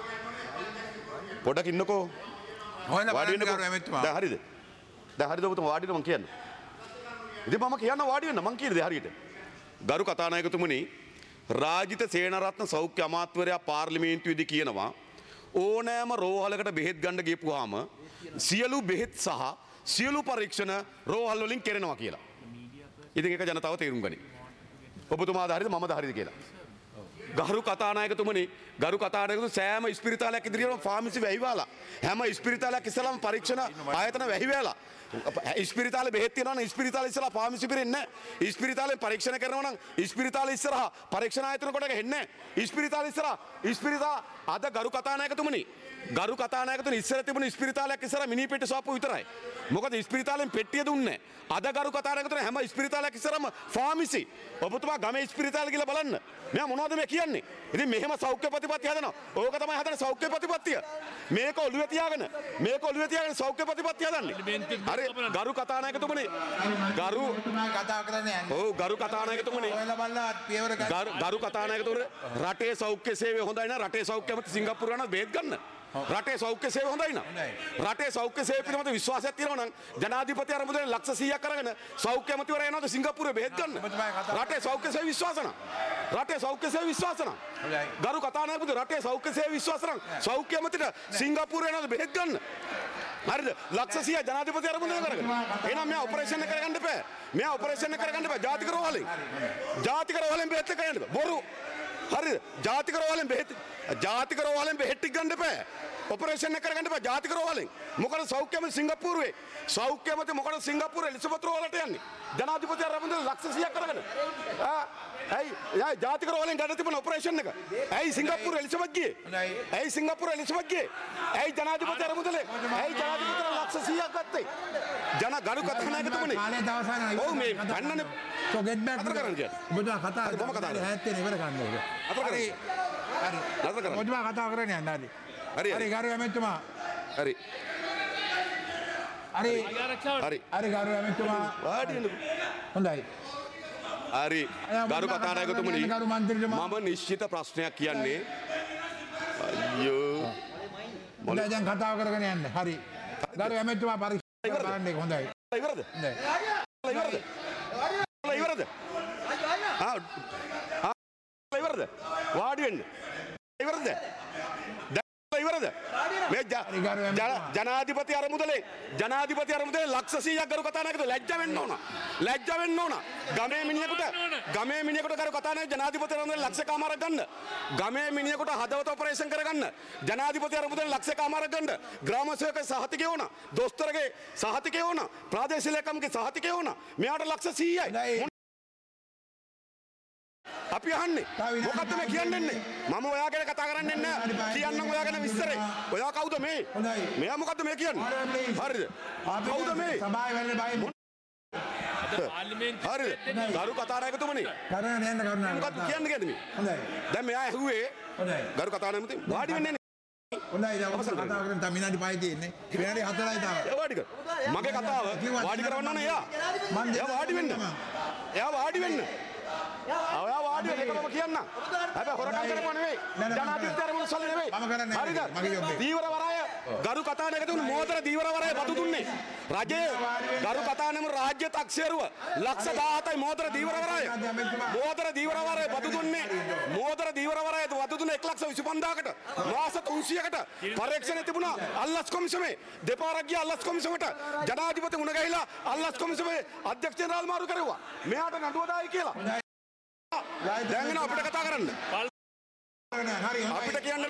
පොඩකින්නකෝ. හොයලා වාඩි බලන්න වෙන්නකෝ. කරු එමෙතුමා. දැන් හරිද? දැන් හරිද ඔබතුමා වාඩි වෙන්න මං කියන්නේ. ඉතින් මම කියන්න වාඩි වෙන්න මං කියන්නේ හරියට. ගරු කතානායකතුමනි රාජිත සේනරත්න සෞඛ්‍ය අමාත්‍යවරයා පාර්ලිමේන්තුවේදී කියනවා ඕනෑම රෝහලකට බෙහෙත් ගන්න ගියපුවාම සියලු බෙහෙත් සහ සියලු පරීක්ෂණ රෝහල් වලින් කෙරෙනවා කියලා. ඉතින් ඒක ජනතාව තේරුම් ගනි. ඔබතුමාද හරිද මමද හරිද කියලා. ගරු කතානායකතුමනි ගරු කතානායකතුමනි සෑම ඉස්පිරිතාලයක් ඉදිරියටම ෆාමසි වැහිවාලා හැම ඉස්පිරිතාලයක් ඉස්සලම පරීක්ෂණ ආයතන වැහිවාලා ඉස්පිරිතාලේ බෙහෙත් තියනවා නම් ඉස්පිරිතාලේ ඉස්සලා ෆාමසි පිරෙන්නේ නැහැ. ඉස්පිරිතාලේ පරීක්ෂණ කරනවා නම් ඉස්පිරිතාලේ ඉස්සරහා පරීක්ෂණ ආයතන කොට ගෙන්නේ නැහැ. ඉස්පිරිතාලේ ඉස්සරහා ඉස්පිරිතා අද ගරු කතානායකතුමනි ගරු කතානායකතුමනි ඉස්සර තිබුණ ඉස්පිරිතාලයක් ඉස්සරහා මිනි පෙට්ටිය සාප්පු විතරයි. මොකද ඉස්පිරිතාලෙන් පෙට්ටිය දුන්නේ නැහැ. අද ගරු කතානායකතුමනි හැම ඉස්පිරිතාලයක් ඉස්සරහම ෆාමසි. ඔබතුමා ගමේ ඉස්පිරිතාලේ ගිහලා බලන්න. මෙයා මොනවද මේ කියන්නේ? ඉතින් මෙහෙම සෞඛ්‍ය ප්‍රතිපත්ති හදනවා. ඕක තමයි හදන සෞඛ්‍ය ප්‍රතිපත්තිය. මේක ඔළුවේ තියාගෙන මේක ඔළුවේ තියාගෙන සෞඛ්‍ය ප්‍රතිපත්තිය හදන්නේ. හරි ගරු කතානායකතුමනි ගරු කතා කරන්නේ යන්නේ. ඔව් ගරු කතානායකතුමනි හොයලා බලලා පියවර ගන්න. ගරු කතානායකතුමනි රටේ සෞඛ්‍ය සේවය හොඳයි නා රටේ සෞඛ්‍ය අමාත්‍ය සිංගප්පූරු යනවා බෙහෙත් ගන්න. රටේ සෞඛ්‍ය සේවය හොඳයි නම් රටේ සෞඛ්‍ය සේවය පිළිබඳ විශ්වාසයක් තියෙනවා නම් ජනාධිපති අරමුදෙන් ලක්ෂ සීයක් අරගෙන සෞඛ්‍ය ඇමතිවරයා යනවාද සිංගප්පූරුවේ බෙහෙත් ගන්න රටේ සෞඛ්‍ය සේවය විශ්වාස නම් රටේ සෞඛ්‍ය සේවය විශ්වාස නම් ගරු කතානායකතුමනි රටේ සෞඛ්‍ය සේවය විශ්වාස නම් සෞඛ්‍ය ඇමතිට සිංගප්පූරුවේ යනවාද බෙහෙත් ගන්න හරිද ලක්ෂ සීය ජනාධිපති අරමුදෙන් කරගෙන එහෙනම් මෙයා ඔපරේෂන් එක කරගන්න එපා මෙයා ඔපරේෂන් එක කරගන්න එපා ජාතික රෝහලෙන් ජාතික රෝහලෙන් බෙහෙත් කරගන්න එපා බොරු හරිද ජාතික රෝහලෙන් බෙහෙත් ජාතික රෝහලෙන් බෙහෙත් ටික ගන්න එපා ඔපරේෂන් එක කරගන්න එපා ජාතික රෝහලෙන් මොකද සෞඛ්‍ය ඇමති සිංගප්පූරුවේ සෞඛ්‍ය ඇමති මොකද සිංගප්පූරුවේ එලිසබෙත් රෝහලට යන්නේ ජනාධිපති අරමුදෙන් ලක්ෂ සීයක් කරගෙන ආ ඇයි යා ජාතික රෝහලෙන් ගන්න තිබුණ ඔපරේෂන් එක ඇයි සිංගප්පූරුවේ එලිසබෙත් ගියේ ඇයි සිංගප්පූරුවේ එලිසබෙත් ගියේ ඇයි ජනාධිපති අරමුදෙන් ඇයි ජනාධිපතිට ලක්ෂ සීයක් ගත්තේ ජන ගරු කතානායකතුමනි කාලේ දවසක් ඔව් මේ පන්නනේ so get back අතර කරන්න කියන්නේ ඔබතුමා කතා කොහොම කතා කරන්නේ? හැත්තේ ඉවර ගන්න ඕක අතර කරන්න. හරි හරි අතර කරන්න. ඔබතුමා කතා කරන්නේ යන්න හරි හරි, හරි. හරි ගරු ඇමතුමා හරි හරි ආරක්ෂාවට හරි හරි ගරු ඇමතුමා වාඩි වෙන්න හොඳයි හරි ගරු කතානායකතුමනි ගරු මන්ත්‍රීතුමා මම නිශ්චිත ප්‍රශ්නයක් කියන්නේ අයියෝ හොඳයි දැන් කතාව කරගෙන යන්න හරි ගරු ඇමතුමා පරීක්ෂා කරන්න එක හොඳයි ඉවරද හොඳයි ඉවරද ඉවරද ආ ආ ඉවරද වාඩි වෙන්න ඉවරද දැන් ඉවරද මේ ජ- ජන- ජනාධිපති අරමුදලේ ජනාධිපති අරමුදලේ ලක්ෂ සීයක් ගරු කතානායකතුමා ලැජ්ජ වෙන්න ඕන ලැජ්ජ වෙන්න ඕන ගමේ මිනිහෙකුට ගමේ මිනිහෙකුට ගරු කතානායක ජනාධිපති අරමුදලේ ලක්ෂකමාරක් ගන්න ගමේ මිනිහෙකුට හදවත ඔපරේෂන් කරගන්න ජනාධිපති අරමුදලේ ලක්ෂකමාරක් ගන්න ග්‍රාම සේවක සහතිකය ඕන දොස්තරගේ සහතිකය ඕන ප්‍රාදේශීය ලේකම්ගේ සහතිකය ඕන මෙයාට ලක්ෂ සීයයි අපි අහන්නේ මොකද්ද මේ කියන්නේ මම ඔයා ගැන කතා කරන්නේ නැහැ කියන්නම් ඔයා ගැන විස්තරේ ඔයා කවුද මේ මෙයා මොකද්ද මේ කියන්නේ හරිද කවුද මේ සභාවේ වැඩ බයි හරිද ගරු කතානායකතුමනි කරගෙන යන්න කරුණාකරලා මොකද්ද කියන්නේ කියන්නේ මේ හොඳයි දැන් මෙයා ඇහුවේ හොඳයි ගරු කතානායකතුමනි වාඩි වෙන්නේ හොඳයි දැන් ඔබ කතා කරගෙන තව විනාඩි පහයි තියෙන්නේ විනාඩි හතරයි තාම එයා වාඩි කර මගේ කතාව වාඩි කරවන්න ඕනේ එයා එයා වාඩි වෙන්න එයා වාඩි වෙන්න ඔයා වාඩි වෙන්න එකම කියන්න හැබැයි හොරකම් කරපුවා නෙවෙයි ජනාධිපති අරමුණු සල්ලි නෙවෙයි මම කරන්නේ හරිද මගේ ජොබ් එක. දීවර වරාය ගරු කතානායකතුමනි මෝතර දීවර වරාය බදු දුන්නේ රජයේ ගරු කතානායකතුමනි රාජ්‍ය තක්සේරුව ලක්ෂ දාහතයි මෝතර දීවර වරාය මෝතර දීවර වරාය බදු දුන්නේ මෝතර දීවර වරාය බදු දුන්නේ එක ලක්ෂ විසිපන්දාහකට මාස තුන්සියයකට පරීක්ෂණය තිබුණා අල්ලස් කොමිසමේ දෙපාරක් ගියා අල්ලස් කොමිසමට ජනාධිපති මුණ ගැහිලා අල්ලස් කොමිසමේ අධ්‍යක්ෂ ජනරාල් මාරු කරුවා මෙයාට නඩුව දායි කියලා දැන් එන අපිට කතා කරන්න හරි අපිට කියන්න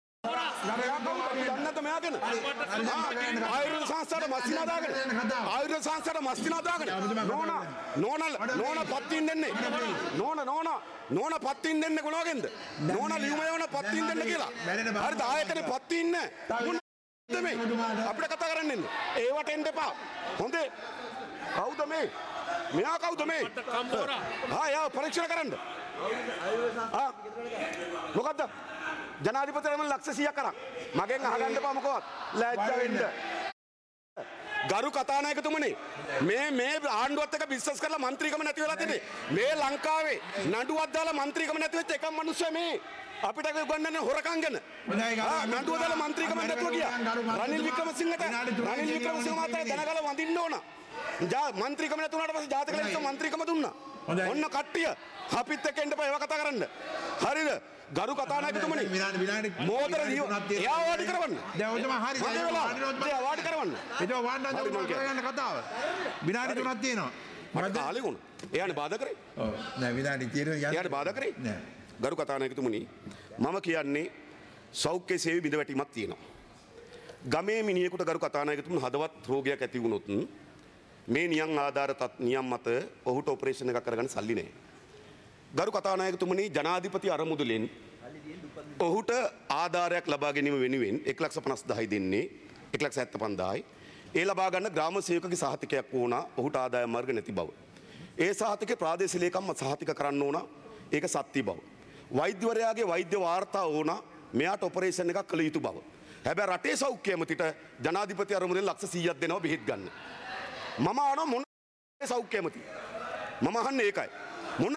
දන්නද මෙයා ගැන ආයුර්වේද සංස්ථාවට මස්තිනා දාගෙන ආයුර්වේද සංස්ථාවට මස්තිනා දාගෙන නෝන නෝන නෝන පත්තින් දෙන්නේ නෝන නෝන නෝන පත්තින් දෙන්නේ කොනවගෙන්ද නෝන ලියුමයවන පත්තින් දෙන්න කියලා හරිද ආයතනේ පත්තින් නැහැ මේ අපිට කතා කරන්න එන්න ඒවට එන්න එපා හොඳේ කවුද මේ මෙයා කවුද මේ ආ යා පරීක්ෂණ කරන්න ආ මොකද්ද ජනාධිපති රමණ ලක්ෂ සීයක් කරා මගෙන් අහගන්න එපා මොකවත් ලැජ්ජ වෙන්න ගරු කතානායකතුමනි මේ මේ ආණ්ඩුවත් එක්ක බිස්නස් කරලා മന്ത്രിකම නැති වෙලා තිබේ මේ ලංකාවේ නඩුවක් දාලා മന്ത്രിකම නැති වෙච්ච එකම මිනිස්සු මේ අපිට උගන්වන්නේ හොරකම් ගැන නඩුව දාලා മന്ത്രിකම නැතුව ගියා රනිල් වික්‍රමසිංහට රනිල් වික්‍රමසිංහ මහත්තයා දැනගල වඳින්න ඕන ජා മന്ത്രിකම නැතුණාට පස්සේ ජාතක ලැයිස්තුව മന്ത്രിකම දුන්නා ඔන්න කට්ටිය අපිත් එක්ක එන්න එපා ඒව කතා කරන්න හරිද ගරු කතානායකතුමනි විනාඩි විනාඩි මෝතර දීව එයා වාඩි කරවන්න දැන් ඔතන හරි හරි වෙලා එයා වාඩි කරවන්න ඒක වාඩි නම් කරගන්න කතාව විනාඩි තුනක් තියෙනවා මට කාලේ වුණා එයානේ බාධා කරේ ඔව් නෑ විනාඩි තියෙනවා එයාට බාධා කරේ නෑ ගරු කතානායකතුමනි මම කියන්නේ සෞඛ්‍ය සේවය බිඳවැටීමක් තියෙනවා ගමේ මිනිහෙකුට ගරු කතානායකතුමනි හදවත් රෝගයක් ඇති වුණොත් මේ නියම් ආධාර තත් නියම් මත ඔහුට ඔපරේෂන් එකක් කරගන්න සල්ලි නැහැ. ගරු කතානායකතුමනි ජනාධිපති අරමුදලෙන් ඔහුට ආධාරයක් ලබා ගැනීම වෙනුවෙන් එක ලක්ෂ පනස් දහයි දෙන්නේ එක ලක්ෂ හැත්තෑ පන්දාහයි. ඒ ලබා ගන්න ග්‍රාම සේවකගේ සහතිකයක් වුණා ඔහුට ආදායම් මාර්ග නැති බව. ඒ සහතිකේ ප්‍රාදේශීය ලේකම්ම සහතික කරන්න ඕන ඒක සත්‍ය බව. වෛද්‍යවරයාගේ වෛද්‍ය වාර්තා ඕන මෙයාට ඔපරේෂන් එකක් කළ යුතු බව. හැබැයි රටේ සෞඛ්‍ය ඇමතිට ජනාධිපති අරමුදලෙන් ලක්ෂ සීයක් දෙනවා බෙහෙත් ගන්න. මම අහනවා මොන සෞඛ්‍ය ඇමති මම අහන්නේ ඒකයි මොන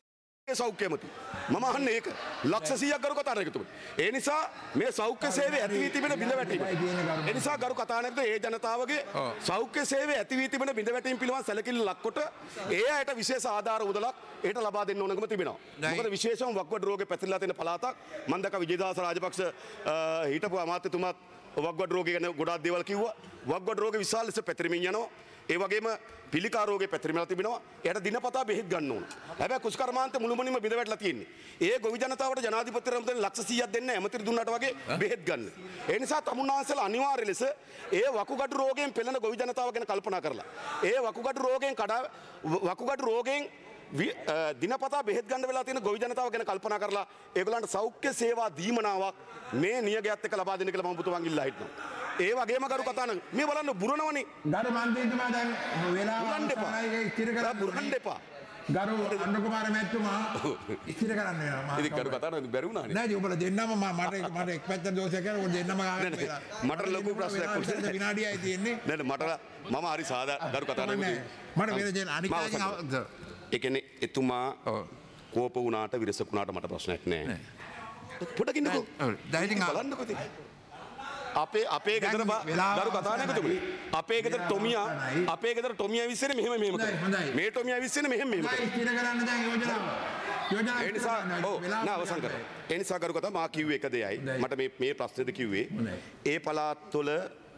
සෞඛ්‍යමති මම අහන්නේ ඒක ලක්ෂ සීයක් ගරු කතානායකතුමනි. ඒ නිසා මේ සෞඛ්‍ය සේවය ඇති වී තිබෙන බිඳ වැටීම. ඒ නිසා ගරු කතානායකතුමනි ඒ ජනතාවගේ සෞඛ්‍ය සේවය ඇති වී තිබෙන බිඳ වැටීම පිළිබඳ සැලකිලි ලක්කොට ඒ අයට විශේෂ ආධාර උදලක් ඒට ලබා දෙන්න ඕනකම තිබෙනවා. මොකද විශේෂම වක්වඩ රෝගේ පැතිරලා තියෙන පළාතක් මම දැක්ක විජේදාස රාජපක්ෂ හිටපු අමාත්‍යතුමාත් වක්වඩ රෝගය ගැන ගොඩාක් දේවල් කිව්වා. වක්වඩ රෝගේ විශාල ලෙස පැතිරෙමින් යනවා. ඒ වගේම පිළිකා රෝගේ පැතිරෙමිලා තිබෙනවා. එයාට දිනපතා බෙහෙත් ගන්න ඕන. හැබැයි කුෂ්කර්මාන්ත මුළුමනින්ම බිඳ වැටලා තියෙන්නේ. ඒ ගොවි ජනතාවට ජනාධිපතිවරයාට දෙන ලක්ෂ සීයක් දෙන්න ඇමතිරි දුන්නාට වගේ බෙහෙත් ගන්න. ඒ නිසා තමුන්නාන්සලා අනිවාර්ය ලෙස ඒ වකුගඩු රෝගයෙන් පෙළෙන ගොවි ජනතාව ගැන කල්පනා කරලා ඒ වකුගඩු රෝගයෙන් කඩා වකුගඩු රෝගයෙන් දිනපතා බෙහෙත් ගන්න වෙලා තියෙන ගොවි ජනතාව ගැන කල්පනා කරලා ඒගොල්ලන්ට සෞඛ්‍ය සේවා දීමනාවක් මේ නියගයත් එක්ක ලබා දෙන්න කියලා මම පුතුමන් ඉල්ලා හිටනවා. ඒ වගේම ගරු කතාන මේ බලන්න බුරනවනේ. ගරු මන්ත්‍රීතුමා දැන් වෙලාව බුරන්න එපා. ඉතිර කරලා බුරන්න එපා. ගරු අන්න කුමාර මැතිතුමා ඉතිර කරන්න වෙනවා. ඉතින් ගරු කතාන බැරි වුණානේ. නෑ ඔබලා දෙන්නම මට මට එක් පැත්තක් දෝෂයක් කරලා ඔය දෙන්නම ගාගෙන වෙලා. මට ලොකු ප්‍රශ්නයක් වුණා. විනාඩියයි තියෙන්නේ. නෑ මට මම හරි සාදා ගරු කතාන මට වෙන දෙන්න අනික් අයගෙන් ඒ කියන්නේ එතුමා කෝප වුණාට විරසකුණාට මට ප්‍රශ්නයක් නෑ. පොඩකින්නකෝ. දැන් බලන්නකෝ ඉතින්. අපේ අපේ ගෙදර ගරු කතානායකතුමනි අපේ ගෙදර ටොමියා අපේ ගෙදර ටොමියා විශ්සනේ මෙහෙම මෙහෙම කරනවා. මේ ටොමියා විශ්සනේ මෙහෙම මෙහෙම කරනවා. ඉතිර කරන්න දැන් යෝජනාව. යෝජනාව ඒ නිසා ඔව් නා අවසන් කරා. ඒ නිසා ගරු කතා මා කිව්වේ එක දෙයයි. මට මේ මේ ප්‍රශ්නේද කිව්වේ. ඒ පළාත්වල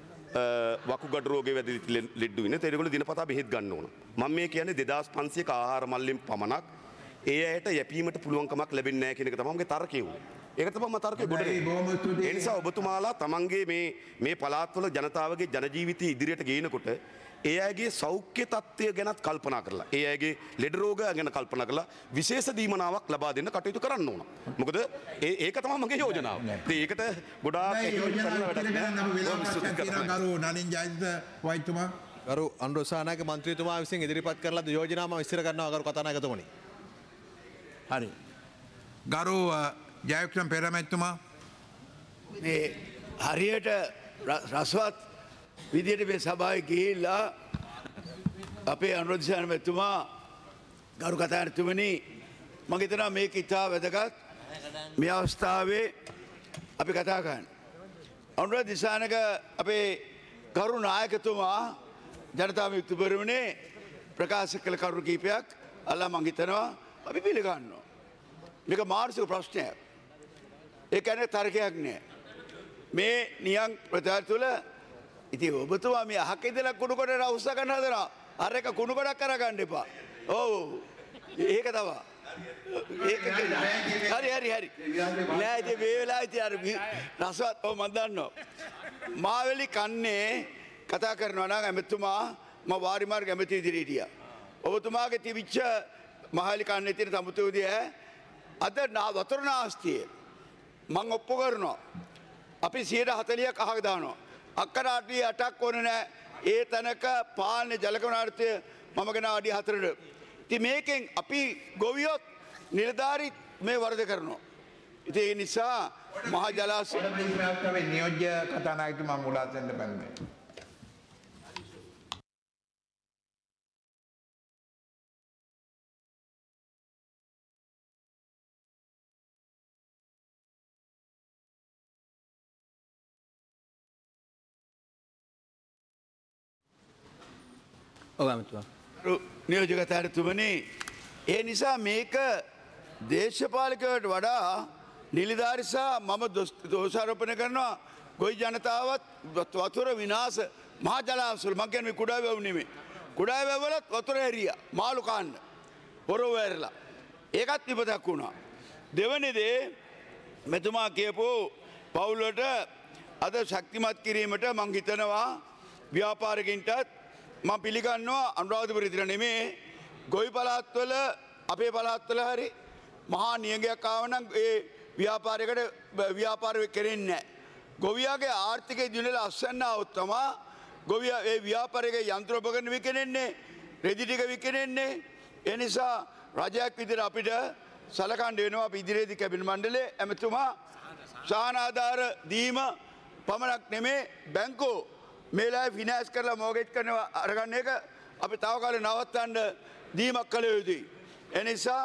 වකුගඩු රෝගේ වැඩි ලෙඩ්ඩු ඉන්නේ. ඒගොල්ලෝ දිනපතා බෙහෙත් ගන්න ඕන. මම මේ කියන්නේ දෙදාස් පන්සියක ආහාර මල්ලෙන් පමණක් ඒ ඇයට යැපීමට පුළුවන්කමක් ලැබෙන්නේ නැහැ කියන එක තමයි මගේ තර්කය උනේ. ඒක තමයි මම තර්කය ගොඩ දෙන්නේ. ඒ නිසා ඔබතුමාලා තමන්ගේ මේ මේ පළාත්වල ජනතාවගේ ජන ජීවිතය ඉදිරියට ගේනකොට ඒ අයගේ සෞඛ්‍ය තත්ත්වය ගැනත් කල්පනා කරලා ඒ අයගේ ලෙඩ රෝග ගැන කල්පනා කරලා විශේෂ දීමනාවක් ලබා දෙන්න කටයුතු කරන්න ඕන. මොකද ඒ ඒක තමයි මගේ යෝජනාව. ඉතින් ඒකට ගොඩාක් ගරු නලින් ජයන්ත වෛද්‍යතුමා ගරු අනුරසානායක මන්ත්‍රීතුමා විසින් ඉදිරිපත් කරලා යෝජනාව විස්තර කරනවා ගරු කතානායකතුමනි. හරි. ගරු ජයක්ෂම් පෙරමැතිතුමා මේ හරියට රසවත් විදියට මේ සභාවේ ගිහිල්ලා අපේ අනුරාධපුර මැතිතුමා ගරු කතානායකතුමනි මම හිතනවා මේක ඉතා වැදගත් මේ අවස්ථාවේ අපි කතා කරන්න. අනුරාධපුර දිසානක අපේ ගරු නායකතුමා ජනතා විමුක්ති පෙරමුණේ ප්‍රකාශ කළ කරුණු කීපයක් අල්ලා මම හිතනවා අපි පිළිගන්නවා. මේක මානසික ප්‍රශ්නයක්. ඒ කියන්නේ තර්කයක් නෑ. මේ නියම් ප්‍රචාර තුළ ඉතින් ඔබතුමා මේ අහක ඉඳලා කුණු කොට රවුස්ස ගන්න හදනවා. අර එක කුණු කොටක් කරගන්න එපා. ඔව්. ඒක තමයි. ඒක හරි හරි හරි. නෑ ඉතින් මේ වෙලාවේ ඉතින් අර රසවත් ඔව් මම දන්නවා. මාවෙලි කන්නේ කතා කරනවා නම් ඇමතුමා මම වාරි මාර්ග ඇමති ඉදිරියට හිටියා. ඔබතුමාගේ තිබිච්ච මහලි කන්නේ තියෙන තමුතුදී ඈ අද වතුර නාස්තිය මං ඔප්පු කරනවා. අපි සියයට හතළියක් අහක දානවා. අක්කරාටි අටක් ඕන නෑ. ඒ තැනක පාලන ජලකනාර්ථය මම ගෙන අඩි හතරට. ඉතින් මේකෙන් අපි ගොවියොත් නිලධාරි මේ වරද කරනවා. ඉතින් ඒ නිසා මහා ජලාශය නියෝජ්‍ය කතානායකතුමා මුලාත් වෙන්න බැන්නේ. නියෝජකතාරතුමනි ඒ නිසා මේක දේශපාලකවට වඩා නිලධාරිසා මම දෝෂාරෝපණය කරනවා ගොවි ජනතාවත් වතුර විනාශ මහා ජලාශවල මං කියන්නේ කුඩා වැව් නෙමෙයි. කුඩා වැව්වලත් වතුර ඇරියා මාළු කාන්න පොරව ඇරලා. ඒකත් විපතක් වුණා. දෙවැනි දේ මෙතුමා කියපු පවුලට අද ශක්තිමත් කිරීමට මං හිතනවා ව්‍යාපාරිකින්ටත් මම පිළිගන්නවා අනුරාධපුර විතර නෙමේ ගොවි පළාත්වල අපේ පළාත්වල හරි මහා නියඟයක් ආව නම් ඒ ව්‍යාපාරයකට ව්‍යාපාර කෙරෙන්නේ නැහැ. ගොවියාගේ ආර්ථිකය දිනලා අස්වැන්න આવොත් තමයි ගොවියා ඒ ව්‍යාපාරයේ යන්ත්‍රෝපකරණ විකිනෙන්නේ, රෙදි ටික විකිනෙන්නේ. ඒ නිසා රජයක් විදිහට අපිට සලකන්න වෙනවා අපි ඉදිරියේදී කැබිනට් මණ්ඩලයේ ඇමතුමා සාහන ආධාර දීම පමණක් නෙමේ බැංකුව මේලා ෆිනෑන්ස් කරලා මෝගේජ් කරනවා අරගන්න එක අපි තව කාලේ නවත්තන්න දීමක් කළ යුතුයි. ඒ නිසා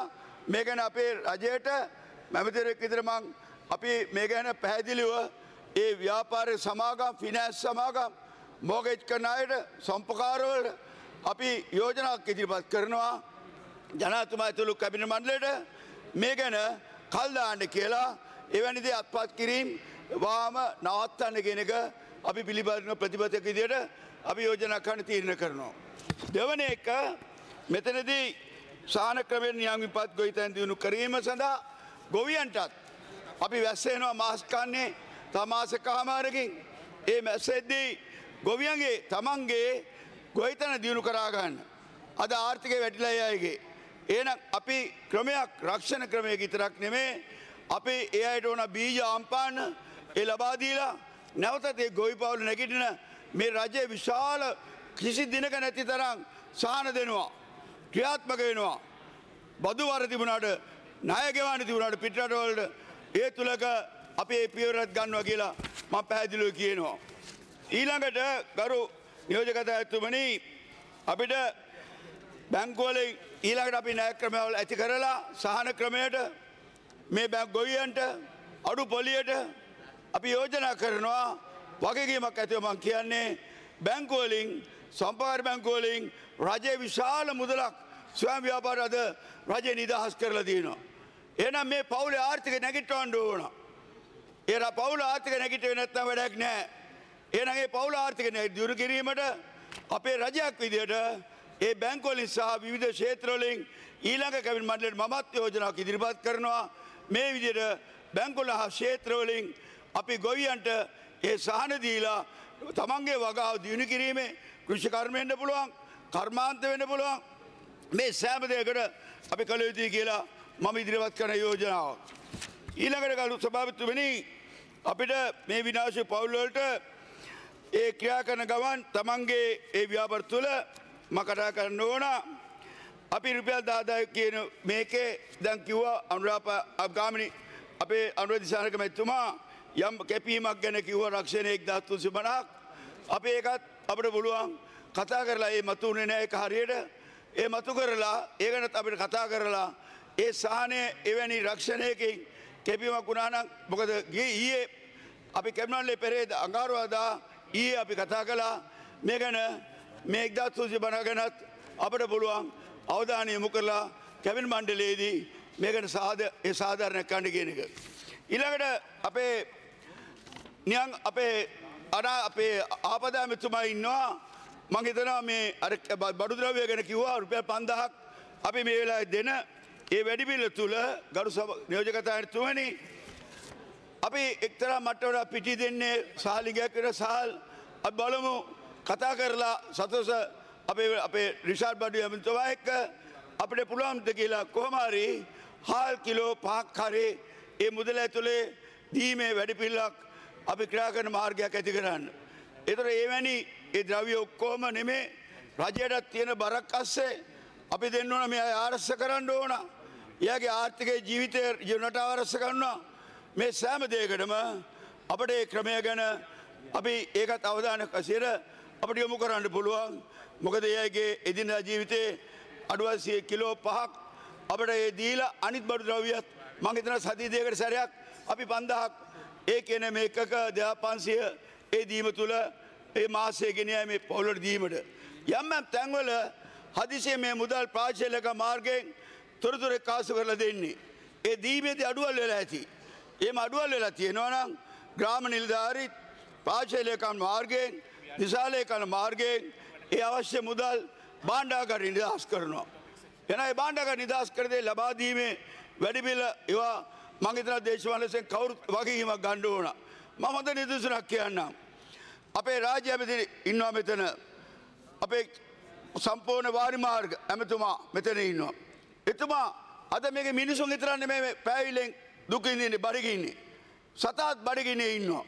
මේ ගැන අපේ රජයට මැමතිවරයෙක් විදිහට මං අපි මේ ගැන පැහැදිලිව ඒ ව්‍යාපාර සමාගම් ෆිනෑන්ස් සමාගම් මෝගේජ් කරන අයට සම්පකාරවලට අපි යෝජනාවක් ඉදිරිපත් කරනවා ජනාධිපතිතුමා ඇතුළු කැබිනට් මණ්ඩලයට මේ ගැන කල් දාන්න කියලා එවැනි දේ අත්පත් කිරීම වාම නවත්තන්න කියන එක අපි පිළිබඳව ප්‍රතිපත්තියක් විදිහට අපි යෝජනා කරන්න තීරණය කරනවා. දෙවන එක මෙතනදී සාහන ක්‍රමයෙන් නියම විපත් ගොවිතැන් දිනු කිරීම සඳහා ගොවියන්ටත් අපි වැස්සෙනවා මාස් කන්නේ තමාසකමාරකින් ඒ මැස්සෙද්දී ගොවියන්ගේ තමන්ගේ ගොවිතැන දිනු කරා ගන්න. අද ආර්ථිකය වැටිලා යයිගේ. එහෙනම් අපි ක්‍රමයක් රක්ෂණ ක්‍රමයක විතරක් නෙමේ අපි ඒ අයට ඕන බීජ ආම්පාන ඒ ලබා දීලා නැවතත් ඒ ගොවි පවුල නැගිටින මේ රජයේ විශාල කිසි දිනක නැති තරම් සහන දෙනවා. ක්‍රියාත්මක වෙනවා. බදු වර තිබුණාට ණය ගෙවන්න තිබුණාට පිටරටවලට ඒ තුලක අපි ඒ පියවරක් ගන්නවා කියලා මම පැහැදිලිව කියනවා. ඊළඟට ගරු නියෝජකතුමනි අපිට බැංකුවලින් ඊළඟට අපි ණය ක්‍රමවල ඇති කරලා සහන ක්‍රමයට මේ බැංක් ගොවියන්ට අඩු පොලියට අපි යෝජනා කරනවා වගකීමක් ඇතිව මම කියන්නේ බැංකුවලින් සම්පාර බැංකුවලින් රජයේ විශාල මුදලක් ස්වයං ව්‍යාපාර අද රජය නිදහස් කරලා තියෙනවා. එහෙනම් මේ පවුලේ ආර්ථිකය නැගිටවන්න ඕන. ඒ පවුල ආර්ථික නැගිටුවේ නැත්නම් වැඩක් නැහැ. එහෙනම් මේ පවුල ආර්ථික දියුණු කිරීමට අපේ රජයක් විදියට ඒ බැංකුවලින් සහ විවිධ ක්ෂේත්‍රවලින් ඊළඟ කැබිනට් මණ්ඩලයට මමත් යෝජනාවක් ඉදිරිපත් කරනවා. මේ විදියට බැංකුවල හා ක්ෂේත්‍රවලින් අපි ගොවියන්ට ඒ සහන දීලා තමන්ගේ වගාව දියුණු කිරීමේ කෘෂි කර්ම වෙන්න පුළුවන්, කර්මාන්ත වෙන්න පුළුවන්. මේ සෑම දෙයකට අපි කළ යුතුයි කියලා මම ඉදිරිපත් කරන යෝජනාවක්. ඊළඟට ගරු සභාපතිතුමනි අපිට මේ විනාශ පවුල් වලට ඒ ක්‍රියා කරන ගමන් තමන්ගේ ඒ ව්‍යාපාර තුළ මම කතා කරන්න ඕන. අපි රුපියල් දහදායක් කියන මේකේ දැන් කිව්වා අනුරාප අබ්ගාමිනි අපේ අනුර දිසානක මැතිතුමා යම් කැපීමක් ගැන කිව්වා රක්ෂණය එක්දාස් තුන්සිය පනහක්. අපි ඒකත් අපිට පුළුවන් කතා කරලා ඒ මතු උනේ නැහැ ඒක හරියට. ඒ මතු කරලා ඒ ගැනත් අපිට කතා කරලා ඒ සාහනය එවැනි රක්ෂණයකින් කැපීමක් වුණා නම් මොකද ඊයේ අපි කැබිනට් පෙරේද අඟහරුවාදා ඊයේ අපි කතා කළා මේ ගැන මේ එක්දාස් තුන්සිය පනහ ගැනත් අපිට පුළුවන් අවධානය යොමු කරලා කැබිනට් මණ්ඩලයේදී මේ ගැන සාද ඒ සාධාරණයක් ගන්න කියන එක. ඊළඟට අපේ නියං අපේ අනා අපේ ආපදා මෙතුමා ඉන්නවා. මම හිතනවා මේ අර බඩු ද්‍රව්‍ය ගැන කිව්වා රුපියල් පන්දාහක් අපි මේ වෙලාවේ දෙන ඒ වැඩිපිළ තුල ගරු නියෝජකතුමනි අපි එක්තරා මට්ටමකට පිටි දෙන්නේ සාලිගයක් විතර සාල් අපි බලමු කතා කරලා සතොස අපේ අපේ රිෂාඩ් බඩු ඇමතුමා එක්ක අපිට පුළුවන් ද කියලා කොහොම හරි හාල් කිලෝ පහක් හරි ඒ මුදල ඇතුලේ දීමේ වැඩිපිළක් අපි ක්‍රියා කරන මාර්ගයක් ඇති කරන්න. ඒතර එවැනි ඒ ද්‍රව්‍ය ඔක්කොම නෙමේ රජයටත් තියෙන බරක් අස්සේ අපි දෙන්න ඕන මේ අය ආරක්ෂා කරන්න ඕන. එයාගේ ආර්ථිකයේ ජීවිතය ජීවනට ආරක්ෂා කරනවා. මේ සෑම දෙයකටම අපිට ඒ ක්‍රමය ගැන අපි ඒකත් අවධානයක් ඇසීර අපිට යොමු කරන්න පුළුවන්. මොකද එයාගේ එදිනදා ජීවිතේ අඩුවසිය කිලෝ පහක් අපිට ඒ දීලා අනිත් බඩු ද්‍රව්‍යත් මම හිතනවා සතිය දෙකකට සැරයක් අපි පන්දාහක් ඒ කියන්නේ මේකක දෙදාස් පන්සිය ඒ දීම තුල ඒ මාසයේ ගෙනියයි මේ පොළොට දීමට යම් යම් තැන්වල හදිසියේ මේ මුදල් ප්‍රාචීලක මාර්ගයෙන් තොරතුරු කාසු කරලා දෙන්නේ. ඒ දීමේදී අඩුවල් වෙලා ඇති. එහෙම අඩුවල් වෙලා තියෙනවා නම් ග්‍රාම නිලධාරි ප්‍රාචීලකම් මාර්ගයෙන් දිසාලේකම් මාර්ගයෙන් ඒ අවශ්‍ය මුදල් භාණ්ඩාගාර නිදහස් කරනවා. එනයි භාණ්ඩාගාර නිදහස් කර දෙය ලබා දීමේ වැඩිපිළ ඒවා මම හිතනවා දේශපාලන වශයෙන් කවුරුත් වගකීමක් ගන්න ඕන. මම හොඳ නිදසුනක් කියන්නම්. අපේ රාජ්‍ය ඇමති ඉන්නවා මෙතන. අපේ සම්පූර්ණ වාරි මාර්ග ඇමතුමා මෙතන ඉන්නවා. එතුමා අද මේක මිනිසුන් විතර නෙමෙයි පෑවිලෙන් දුක ඉන්නේ බඩගින්නේ. සතාත් බඩගින්නේ ඉන්නවා.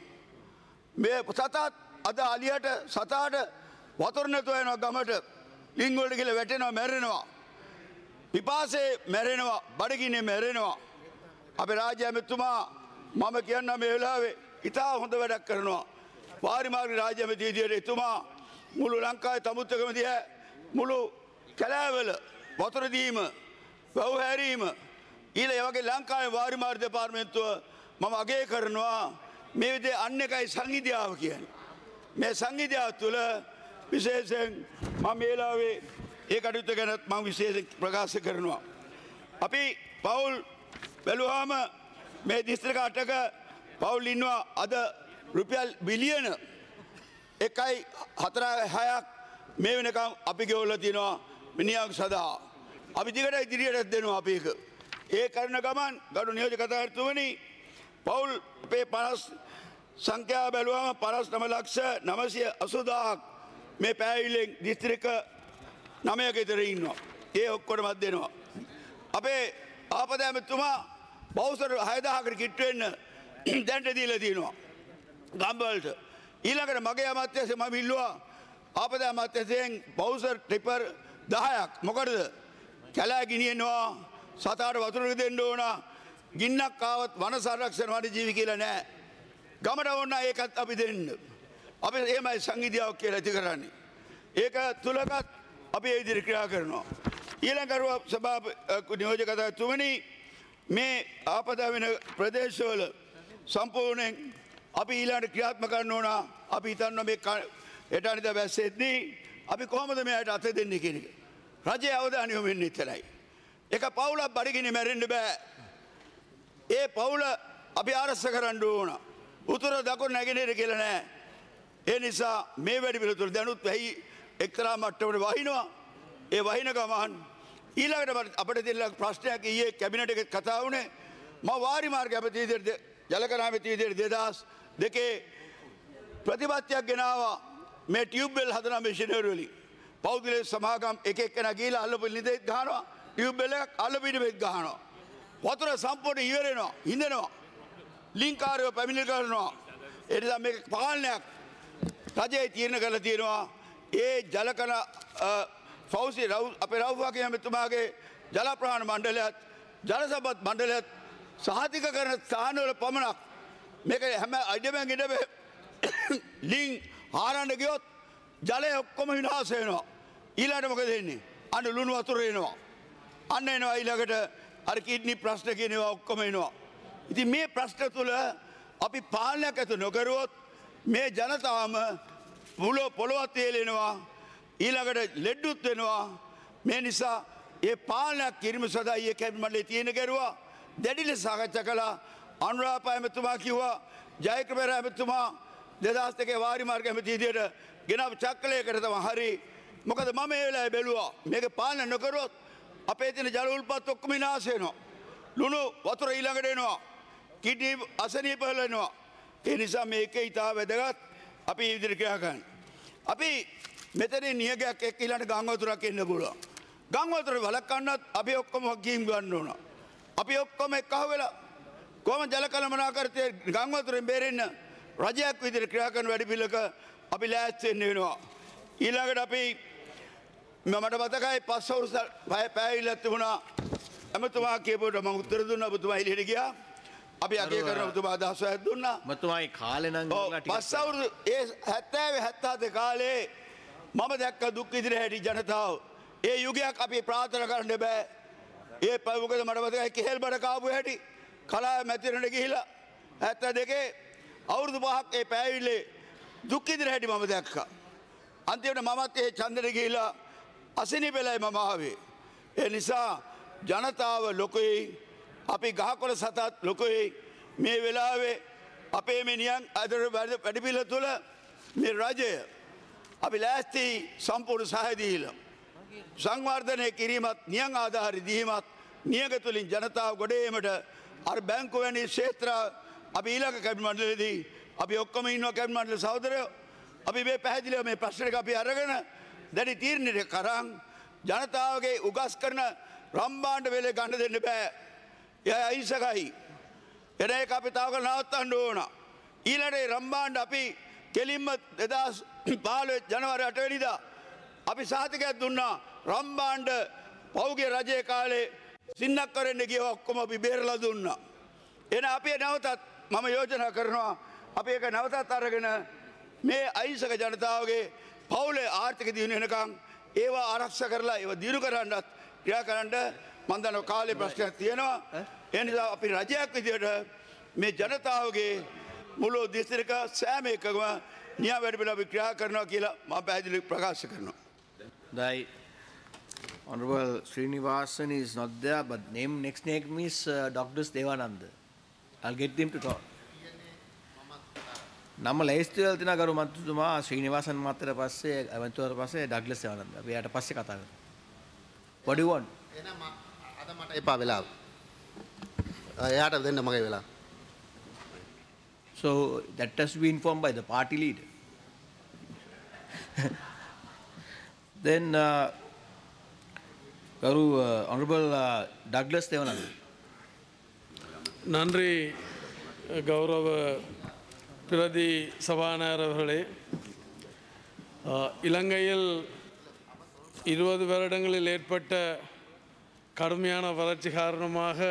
මේ සතාත් අද අලියට සතාට වතුර නැතුව යනවා ගමට. ලිංග වලට ගිහලා වැටෙනවා මැරෙනවා. පිපාසයේ මැරෙනවා බඩගින්නේ මැරෙනවා. අපේ රාජ්‍ය ඇමතුමා මම කියන්නම් මේ වෙලාවේ ඉතා හොඳ වැඩක් කරනවා. වාරි මාර්ග රාජ්‍ය ඇමති විදියට එතුමා මුළු ලංකාවේ තමුත්තකම දිහා මුළු කැලෑවල වතුර දීම, වැව් හැරීම, ඊළ ඒ වගේ ලංකාවේ වාරි මාර්ග දෙපාර්තමේන්තුව මම අගය කරනවා මේ විදිහේ අන්න එකයි සංවිධාව කියන්නේ. මේ සංවිධාව තුළ විශේෂයෙන් මම මේ වෙලාවේ ඒ කටයුත්ත ගැන මම විශේෂයෙන් ප්‍රකාශ කරනවා. අපි පවුල් බැලුවාම මේ දිස්ත්‍රික්ක අටක පවුල් ඉන්නවා අද රුපියල් බිලියන එකයි හතර හයක් මේ වෙනකම් අපි ගෙවලා තිනවා මිනිහාක් සදා. අපි දිගට ඉදිරියට දෙනවා අපි ඒක. ඒ කරන ගමන් ගරු නියෝජ්‍ය කතානායකතුමනි පවුල් අපේ පනස් සංඛ්‍යාව බැලුවම පනස් නව ලක්ෂ නවසිය අසූදාහක් මේ පෑවිලෙන් දිස්ත්‍රික්ක නවයක විතර ඉන්නවා. ඒ ඔක්කොටමත් දෙනවා. අපේ ආපදා ඇමතුමා බෞසර් හයදාහකට කිට්ටු වෙන්න දැන්ට දීලා තියෙනවා. ගම්වලට. ඊළඟට මගේ අමාත්‍යාංශය මම ඉල්ලුවා ආපදා අමාත්‍යාංශයෙන් බෞසර් ටිපර් දහයක්. මොකටද? කැලෑ ගිනියනවා, සතාට වතුර දෙන්න ඕන, ගින්නක් ආවත් වන සංරක්ෂණ වනජීවි කියලා නෑ. ගමට ඕන ඒකත් අපි දෙන්න. අපි එහෙමයි සංවිධාවක් කියලා ඇති කරන්නේ. ඒක තුලකත් අපි ඒ විදිහට ක්‍රියා කරනවා. ඊළඟරුව සභා නියෝජ්‍ය කතානායකතුමනි මේ ආපදා වෙන ප්‍රදේශවල සම්පූර්ණයෙන් අපි ඊළඟට ක්‍රියාත්මක කරන්න ඕන. අපි හිතනවා මේ හෙට අනිදා වැස්සෙද්දී අපි කොහොමද මෙයාට අත දෙන්නේ කියන එක. රජයේ අවධානය යොමු වෙන්නේ එතනයි. එක පවුලක් බඩගිනි මැරෙන්න බෑ. ඒ පවුල අපි ආරක්ෂා කරන්න ඕන. උතුර දකුණ නැගෙනහිර කියලා නෑ. ඒ නිසා මේ වැඩි පිළිතුරු දැනුත් වෙයි එක්තරා මට්ටමකට වහිනවා. ඒ වහින ගමන් ඊළඟට අපිට තියෙන ප්‍රශ්නයක් ඊයේ කැබිනට් එකේ කතා වුණේ මම වාරි මාර්ග අපේ විදිහට ජලකරාමේ විදිහට දෙදහස් දෙකේ ප්‍රතිපත්තියක් ගෙනාවා මේ ටියුබ් වෙල් හදන මිෂනරි වලින්. පෞද්ගලික සමාගම් එක එක්කෙනා ගිහලා අල්ලපු ලිඳෙත් ගහනවා, ටියුබ් වෙල් එක අල්ලපිටෙත් ගහනවා. වතුර සම්පූර්ණ ඉවර වෙනවා, හිඳෙනවා. ලින්කාරයෝ පැමිණිලි කරනවා. ඒ නිසා මේක පාලනයක් රජයේ තීරණ කරලා තියෙනවා. ඒ ජලකන ෆෞසි අපේ රවුවාගේ ඇමතුමාගේ ජල ප්‍රවාහන මණ්ඩලයත් ජල සම්පත් මණ්ඩලයත් සහතික කරන ස්ථානවල පමණක් මේක හැම අඩියමෙන් ඉඩම ලින් හාරන්න ගියොත් ජලය ඔක්කොම විනාශ වෙනවා. ඊළඟට මොකද වෙන්නේ? අන්න ලුණු වතුර එනවා. අන්න එනවා ඊළඟට අර කිඩ්නි ප්‍රශ්න කියනවා ඔක්කොම එනවා. ඉතින් මේ ප්‍රශ්න තුල අපි පාලනයක් ඇති නොකරුවොත් මේ ජනතාවම මුල පොළොවත් වේලෙනවා. ඊළඟට ලෙඩුත් වෙනවා. මේ නිසා ඒ පාලනයක් කිරීම සඳහා ඊයේ කැබිනට් මණ්ඩලයේ තියෙන ගැරුවා දැඩි ලෙස සාකච්ඡා කළා. අනුරාප ඇමතුමා කිව්වා ජයකබර ඇමතුමා දෙදහස් දෙකේ වාරි මාර්ග ඇමති විදියට ගෙනාව චක්‍රලයකට තමයි හරි. මොකද මම ඒ වෙලාවේ බැලුවා මේක පාලනය නොකරොත් අපේ තියෙන ජල උල්පත් ඔක්කොම විනාශ වෙනවා. ලුණු වතුර ඊළඟට එනවා. කිඩ්නි අසනීප වෙනවා. ඒ නිසා මේක ඉතා වැදගත් අපි මේ විදිහට ක්‍රියා කරන්න. අපි මෙතනින් නියගයක් එක්ක ඊළඟ ගංගා වතුරක් එන්න පුළුවන්. ගංගා වතුර වළක්වන්නත් අපි ඔක්කොම වගකීම් ගන්න ඕන. අපි ඔක්කොම එක්කහ වෙලා කොහොම ජල කළමනාකරණයේ ගංගා වතුරෙන් බේරෙන්න රජයක් විදිහට ක්‍රියා කරන වැඩ පිළිවෙලක අපි ලෑස්ති වෙන්න වෙනවා. ඊළඟට අපි මට මතකයි පස් අවුරුදු පැයවිලා තිබුණා. එමතුමා කියපුවට මම උත්තර දුන්නා. ඔබතුමා එළියට ගියා. අපි අගය කරන ඔබතුමා අදහස් වලක් දුන්නා. ඔබතුමායි කාලේ නම් පස් අවුරුදු ඒ හැත්තෑවේ හැත්තෑ කාලේ මම දැක්ක දුක් විඳින හැටි ජනතාව. ඒ යුගයක් අපි ප්‍රාර්ථනා කරන්න බෑ. ඒ මොකද මට මතකයි කෙහෙල් බඩ කාපු හැටි කලාව මැතිරෙන්න ගිහිලා හැත්තෑ දෙකේ අවුරුදු පහක් ඒ පෑවිලේ දුක් විඳින හැටි මම දැක්කා. අන්තිමට මමත් ඒ ඡන්දෙට ගිහිලා අසනීප වෙලයි මම ආවේ. ඒ නිසා ජනතාව ලොකුයි, අපි ගහකොළ සතත් ලොකුයි. මේ වෙලාවේ අපේ මේ නියම් අදර වැඩපිළිවෙල තුළ මේ රජය අපි ලෑස්ති සම්පූර්ණ සහාය දීලා සංවර්ධනය කිරීමත් නියම් ආධාරය දීමත් නියඟ තුළින් ජනතාව ගොඩ ඒමට අර බැංකු වැනි ක්ෂේත්‍ර අපි ඊළඟ කැබිනට් මණ්ඩලයේදී අපි ඔක්කොම ඉන්නවා කැබිනට් මණ්ඩල සහෝදරයෝ. අපි මේ පැහැදිලිව මේ ප්‍රශ්නෙට අපි අරගෙන දැඩි තීරණයක් කරන් ජනතාවගේ උගස් කරන රම්බාණ්ඩ වෙලේ ගන්න දෙන්න බෑ. එයා අහිංසකයි. එන එක අපි තාවක නවත්තන්න ඕන. ඊළඟේ රම්බාණ්ඩ අපි කෙලින්ම දෙදහස් පහළොව ජනවාරි අට වෙනිදා අපි සහතිකයක් දුන්නා. රම්බාණ්ඩ පෞගේ රජයේ කාලේ සින්නක් කරන්න ගිය ඔක්කොම අපි බේරලා දුන්නා. එන අපි නැවතත් මම යෝජනා කරනවා අපි ඒක නැවතත් අරගෙන මේ අහිංසක ජනතාවගේ පවුලේ ආර්ථික දියුණුව වෙනකන් ඒවා ආරක්ෂා කරලා ඒවා දියුණු කරන්නත් ක්‍රියා කරන්න මන්දන කාලේ ප්‍රශ්නයක් තියෙනවා. ඒ නිසා අපි රජයක් විදියට මේ ජනතාවගේ මුළු දිස්ත්‍රික්ක සෑම එකකම නියා වැඩ පිළිවෙල අපි ක්‍රියා කරනවා කියලා මම පැහැදිලි ප්‍රකාශ කරනවා. The Honorable Srinivasan is not there, but name next name is uh, Doctor Devananda. I'll get him to talk. ನಮ್ಮ ලයිස්තුවල් තින ගරු මන්ත්‍රතුමා ශ්‍රීනිවාසන් මහත්තයට පස්සේ ඇමතිවරයාට පස්සේ ඩග්ලස් දේවානන්ද. අපි යාට පස්සේ කතා කරමු. What do you want? එහෙනම් අද මට එපා වෙලාව. එයාට දෙන්න මගේ වෙලාව. So that has to be informed by the party leader. Then uh, Garu uh, Honorable uh, Douglas Devananda. நன்றி கௌரவ பிரதி சபாநாயகர் அவர்களே. இலங்கையில் இருபது வருடங்களில் ஏற்பட்ட கடுமையான வறட்சி காரணமாக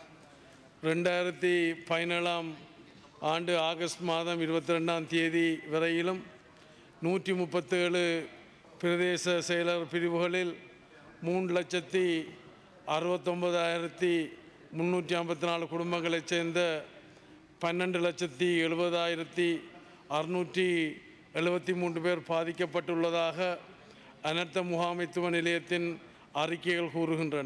ரெண்டாயிரத்தி பதினேழாம் ஆண்டு ஆகஸ்ட் மாதம் இருபத்தி ரெண்டாம் தேதி வரையிலும் நூற்றி முப்பத்தேழு பிரதேச செயலர் பிரிவுகளில் மூன்று லட்சத்தி அறுபத்தொம்பதாயிரத்தி முந்நூற்றி ஐம்பத்தி நாலு குடும்பங்களைச் சேர்ந்த பன்னெண்டு லட்சத்தி எழுபதாயிரத்தி அறுநூற்றி எழுபத்தி மூன்று பேர் பாதிக்கப்பட்டுள்ளதாக அனர்த்த முகாமைத்துவ நிலையத்தின் அறிக்கைகள் கூறுகின்றன.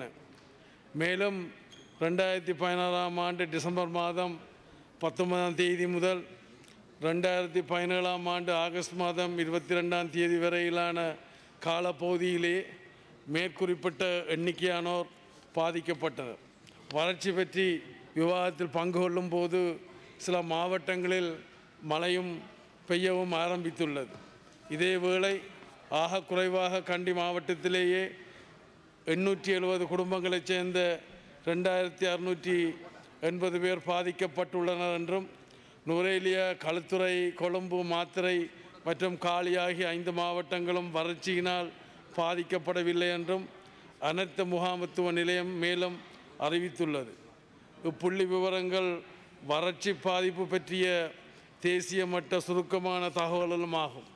மேலும் ரெண்டாயிரத்தி பதினாறாம் ஆண்டு டிசம்பர் மாதம் பத்தொன்பதாம் தேதி முதல் ரெண்டாயிரத்தி பதினேழாம் ஆண்டு ஆகஸ்ட் மாதம் இருபத்தி ரெண்டாம் தேதி வரையிலான காலப்பகுதியிலே மேற்குறிப்பிட்ட எண்ணிக்கையானோர் பாதிக்கப்பட்டனர். வறட்சி பற்றி விவாதத்தில் பங்கு கொள்ளும் போது சில மாவட்டங்களில் மழையும் பெய்யவும் ஆரம்பித்துள்ளது. இதேவேளை ஆக குறைவாக கண்டி மாவட்டத்திலேயே எண்ணூற்றி எழுபது குடும்பங்களைச் சேர்ந்த ரெண்டாயிரத்தி அறுநூற்றி எண்பது பேர் பாதிக்கப்பட்டுள்ளனர் என்றும் நுரேலியா, களுத்துறை, கொழும்பு, மாத்தறை மற்றும் காலி ஆகிய ஐந்து மாவட்டங்களும் வறட்சியினால் பாதிக்கப்படவில்லை என்றும் அனர்த்த முகாமைத்துவ நிலையம் மேலும் அறிவித்துள்ளது. இப்புள்ளி விவரங்கள் வறட்சி பாதிப்பு பற்றிய தேசிய மட்ட சுருக்கமான தகவல்களும் ஆகும்.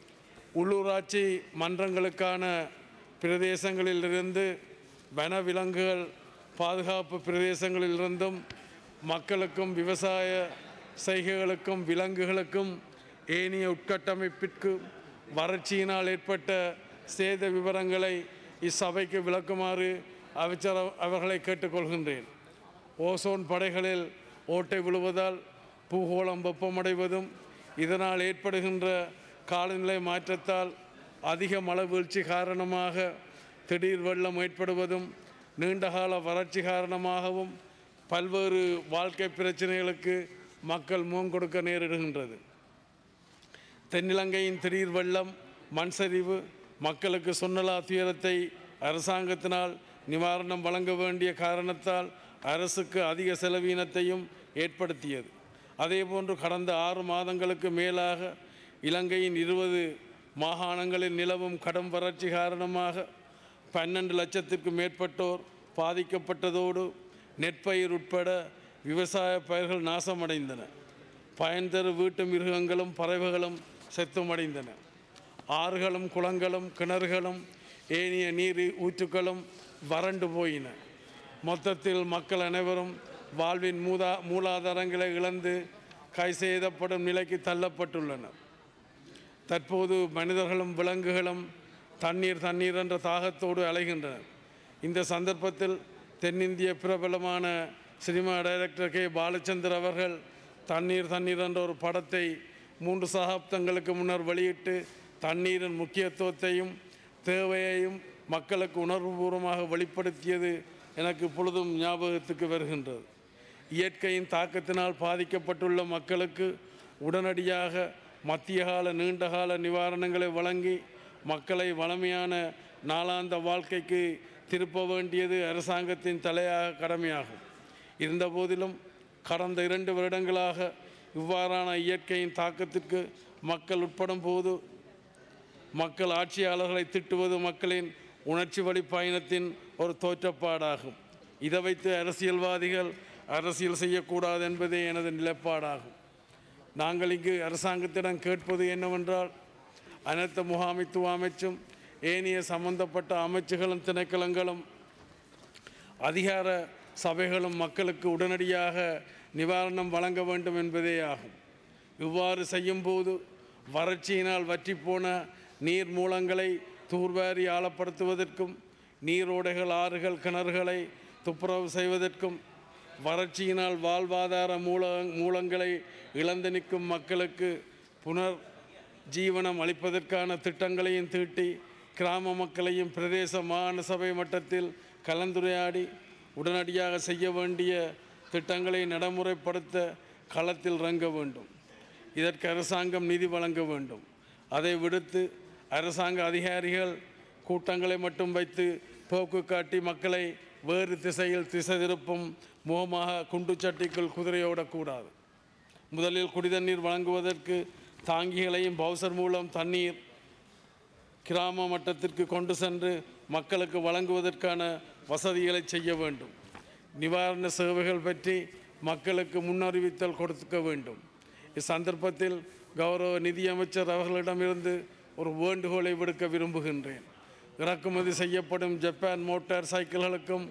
உள்ளூராட்சி மன்றங்களுக்கான பிரதேசங்களிலிருந்து வனவிலங்குகள் பாதுகாப்பு பிரதேசங்களிலிருந்தும் மக்களுக்கும் விவசாய செய்கைகளுக்கும் விலங்குகளுக்கும் ஏனைய உட்கட்டமைப்பிற்கு வறட்சியினால் ஏற்பட்ட சேத விவரங்களை இச்சபைக்கு விளக்குமாறு அமைச்சர் அவர்களை கேட்டுக்கொள்கின்றேன். ஓசோன் படைகளில் ஓட்டை விழுவதால் பூகோளம் வெப்பமடைவதும் இதனால் ஏற்படுகின்ற காலநிலை மாற்றத்தால் அதிக மழை வீழ்ச்சி காரணமாக திடீர் வெள்ளம் ஏற்படுவதும் நீண்டகால வறட்சி காரணமாகவும் பல்வேறு வாழ்க்கை பிரச்சனைகளுக்கு மக்கள் முகங்கொடுக்க நேரிடுகின்றது. தென்னிலங்கையின் திடீர் வெள்ளம், மண் சரிவு மக்களுக்கு சுற்றுலா துயரத்தை அரசாங்கத்தினால் நிவாரணம் வழங்க வேண்டிய காரணத்தால் அரசுக்கு அதிக செலவீனத்தையும் ஏற்படுத்தியது. அதேபோன்று கடந்த ஆறு மாதங்களுக்கு மேலாக இலங்கையின் இருபது மாகாணங்களில் நிலவும் கடும் வறட்சி காரணமாக பன்னெண்டு லட்சத்திற்கும் மேற்பட்டோர் பாதிக்கப்பட்டதோடு நெற்பயிர் உட்பட விவசாய பயிர்கள் நாசமடைந்தன. பயன் தரும் வீட்டு மிருகங்களும் பறவைகளும் செத்துமடைந்தன. ஆறுகளும் குளங்களும் கிணறுகளும் ஏனைய நீர் ஊற்றுக்களும் வறண்டு போயின. மொத்தத்தில் மக்கள் அனைவரும் வாழ்வின் மூதா மூலாதாரங்களை இழந்து கை செய்தப்படும் நிலைக்கு தள்ளப்பட்டுள்ளனர். தற்போது மனிதர்களும் விலங்குகளும் தண்ணீர் தண்ணீர் என்ற தாகத்தோடு அலைகின்றனர். இந்த சந்தர்ப்பத்தில் தென்னிந்திய பிரபலமான சினிமா டைரக்டர் கே பாலச்சந்தர் அவர்கள் தண்ணீர் தண்ணீர் என்ற ஒரு படத்தை மூன்று சகாப்தங்களுக்கு முன்னர் வெளியிட்டு தண்ணீரின் முக்கியத்துவத்தையும் தேவையையும் மக்களுக்கு உணர்வுபூர்வமாக வெளிப்படுத்தியது எனக்கு பொழுதும் ஞாபகத்துக்கு வருகின்றது. இயற்கையின் தாக்கத்தினால் பாதிக்கப்பட்டுள்ள மக்களுக்கு உடனடியாக மத்திய கால நீண்டகால நிவாரணங்களை வழங்கி மக்களை வளமையான நாளாந்த வாழ்க்கைக்கு திருப்ப வேண்டியது அரசாங்கத்தின் தலையாக கடமையாகும். இருந்தபோதிலும் கடந்த இரண்டு வருடங்களாக இவ்வாறான இயற்கையின் தாக்கத்திற்கு மக்கள் உட்படும் போது மக்கள் ஆட்சியாளர்களை திட்டுவது மக்களின் உணர்ச்சி வழி பயணத்தின் ஒரு தோற்றப்பாடாகும். இதை வைத்து அரசியல்வாதிகள் அரசியல் செய்யக்கூடாது என்பதே எனது நிலைப்பாடாகும். நாங்கள் இங்கு அரசாங்கத்திடம் கேட்பது என்னவென்றால், அனர்த்த முகாமைத்துவ அமைச்சும் ஏனைய சம்பந்தப்பட்ட அமைச்சுகளும் திணைக்களங்களும் அதிகார சபைகளும் மக்களுக்கு உடனடியாக நிவாரணம் வழங்க வேண்டும் என்பதே ஆகும். இவ்வாறு செய்யும்போது வறட்சியினால் வற்றிப்போன நீர் மூலங்களை தூர்வாரி ஆழப்படுத்துவதற்கும் நீரோடைகள் ஆறுகள் கிணறுகளை துப்புரவு செய்வதற்கும் வறட்சியினால் வாழ்வாதார மூல மூலங்களை இழந்து நிற்கும் மக்களுக்கு புனர் ஜீவனம் அளிப்பதற்கான திட்டங்களையும் தீட்டி கிராம மக்களையும் பிரதேச மாகாண சபை மட்டத்தில் கலந்துரையாடி உடனடியாக செய்ய வேண்டிய திட்டங்களை நடைமுறைப்படுத்த களத்தில் இறங்க வேண்டும். இதற்கு அரசாங்கம் நிதி வழங்க வேண்டும். அதை விடுத்து அரசாங்க அதிகாரிகள் கூட்டங்களை மட்டும் வைத்து போக்கு காட்டி மக்களை வேறு திசையில் திசை திருப்பும் முகமாக குண்டுச்சட்டிக்குள் குதிரையோடக்கூடாது. முதலில் குடிதண்ணீர் வழங்குவதற்கு தாங்கிகளையும் பவுசர் மூலம் தண்ணீர் கிராம மட்டத்திற்கு கொண்டு சென்று மக்களுக்கு வழங்குவதற்கான வசதிகளை செய்ய வேண்டும். நிவாரண சேவைகள் பற்றி மக்களுக்கு முன்னறிவித்தல் கொடுக்க வேண்டும். இச்சந்தர்ப்பத்தில் கௌரவ நிதியமைச்சர் அவர்களிடமிருந்து ஒரு வேண்டுகோளை விடுக்க விரும்புகின்றேன். இறக்குமதி செய்யப்படும் ஜப்பான் மோட்டார் சைக்கிள்களுக்கும்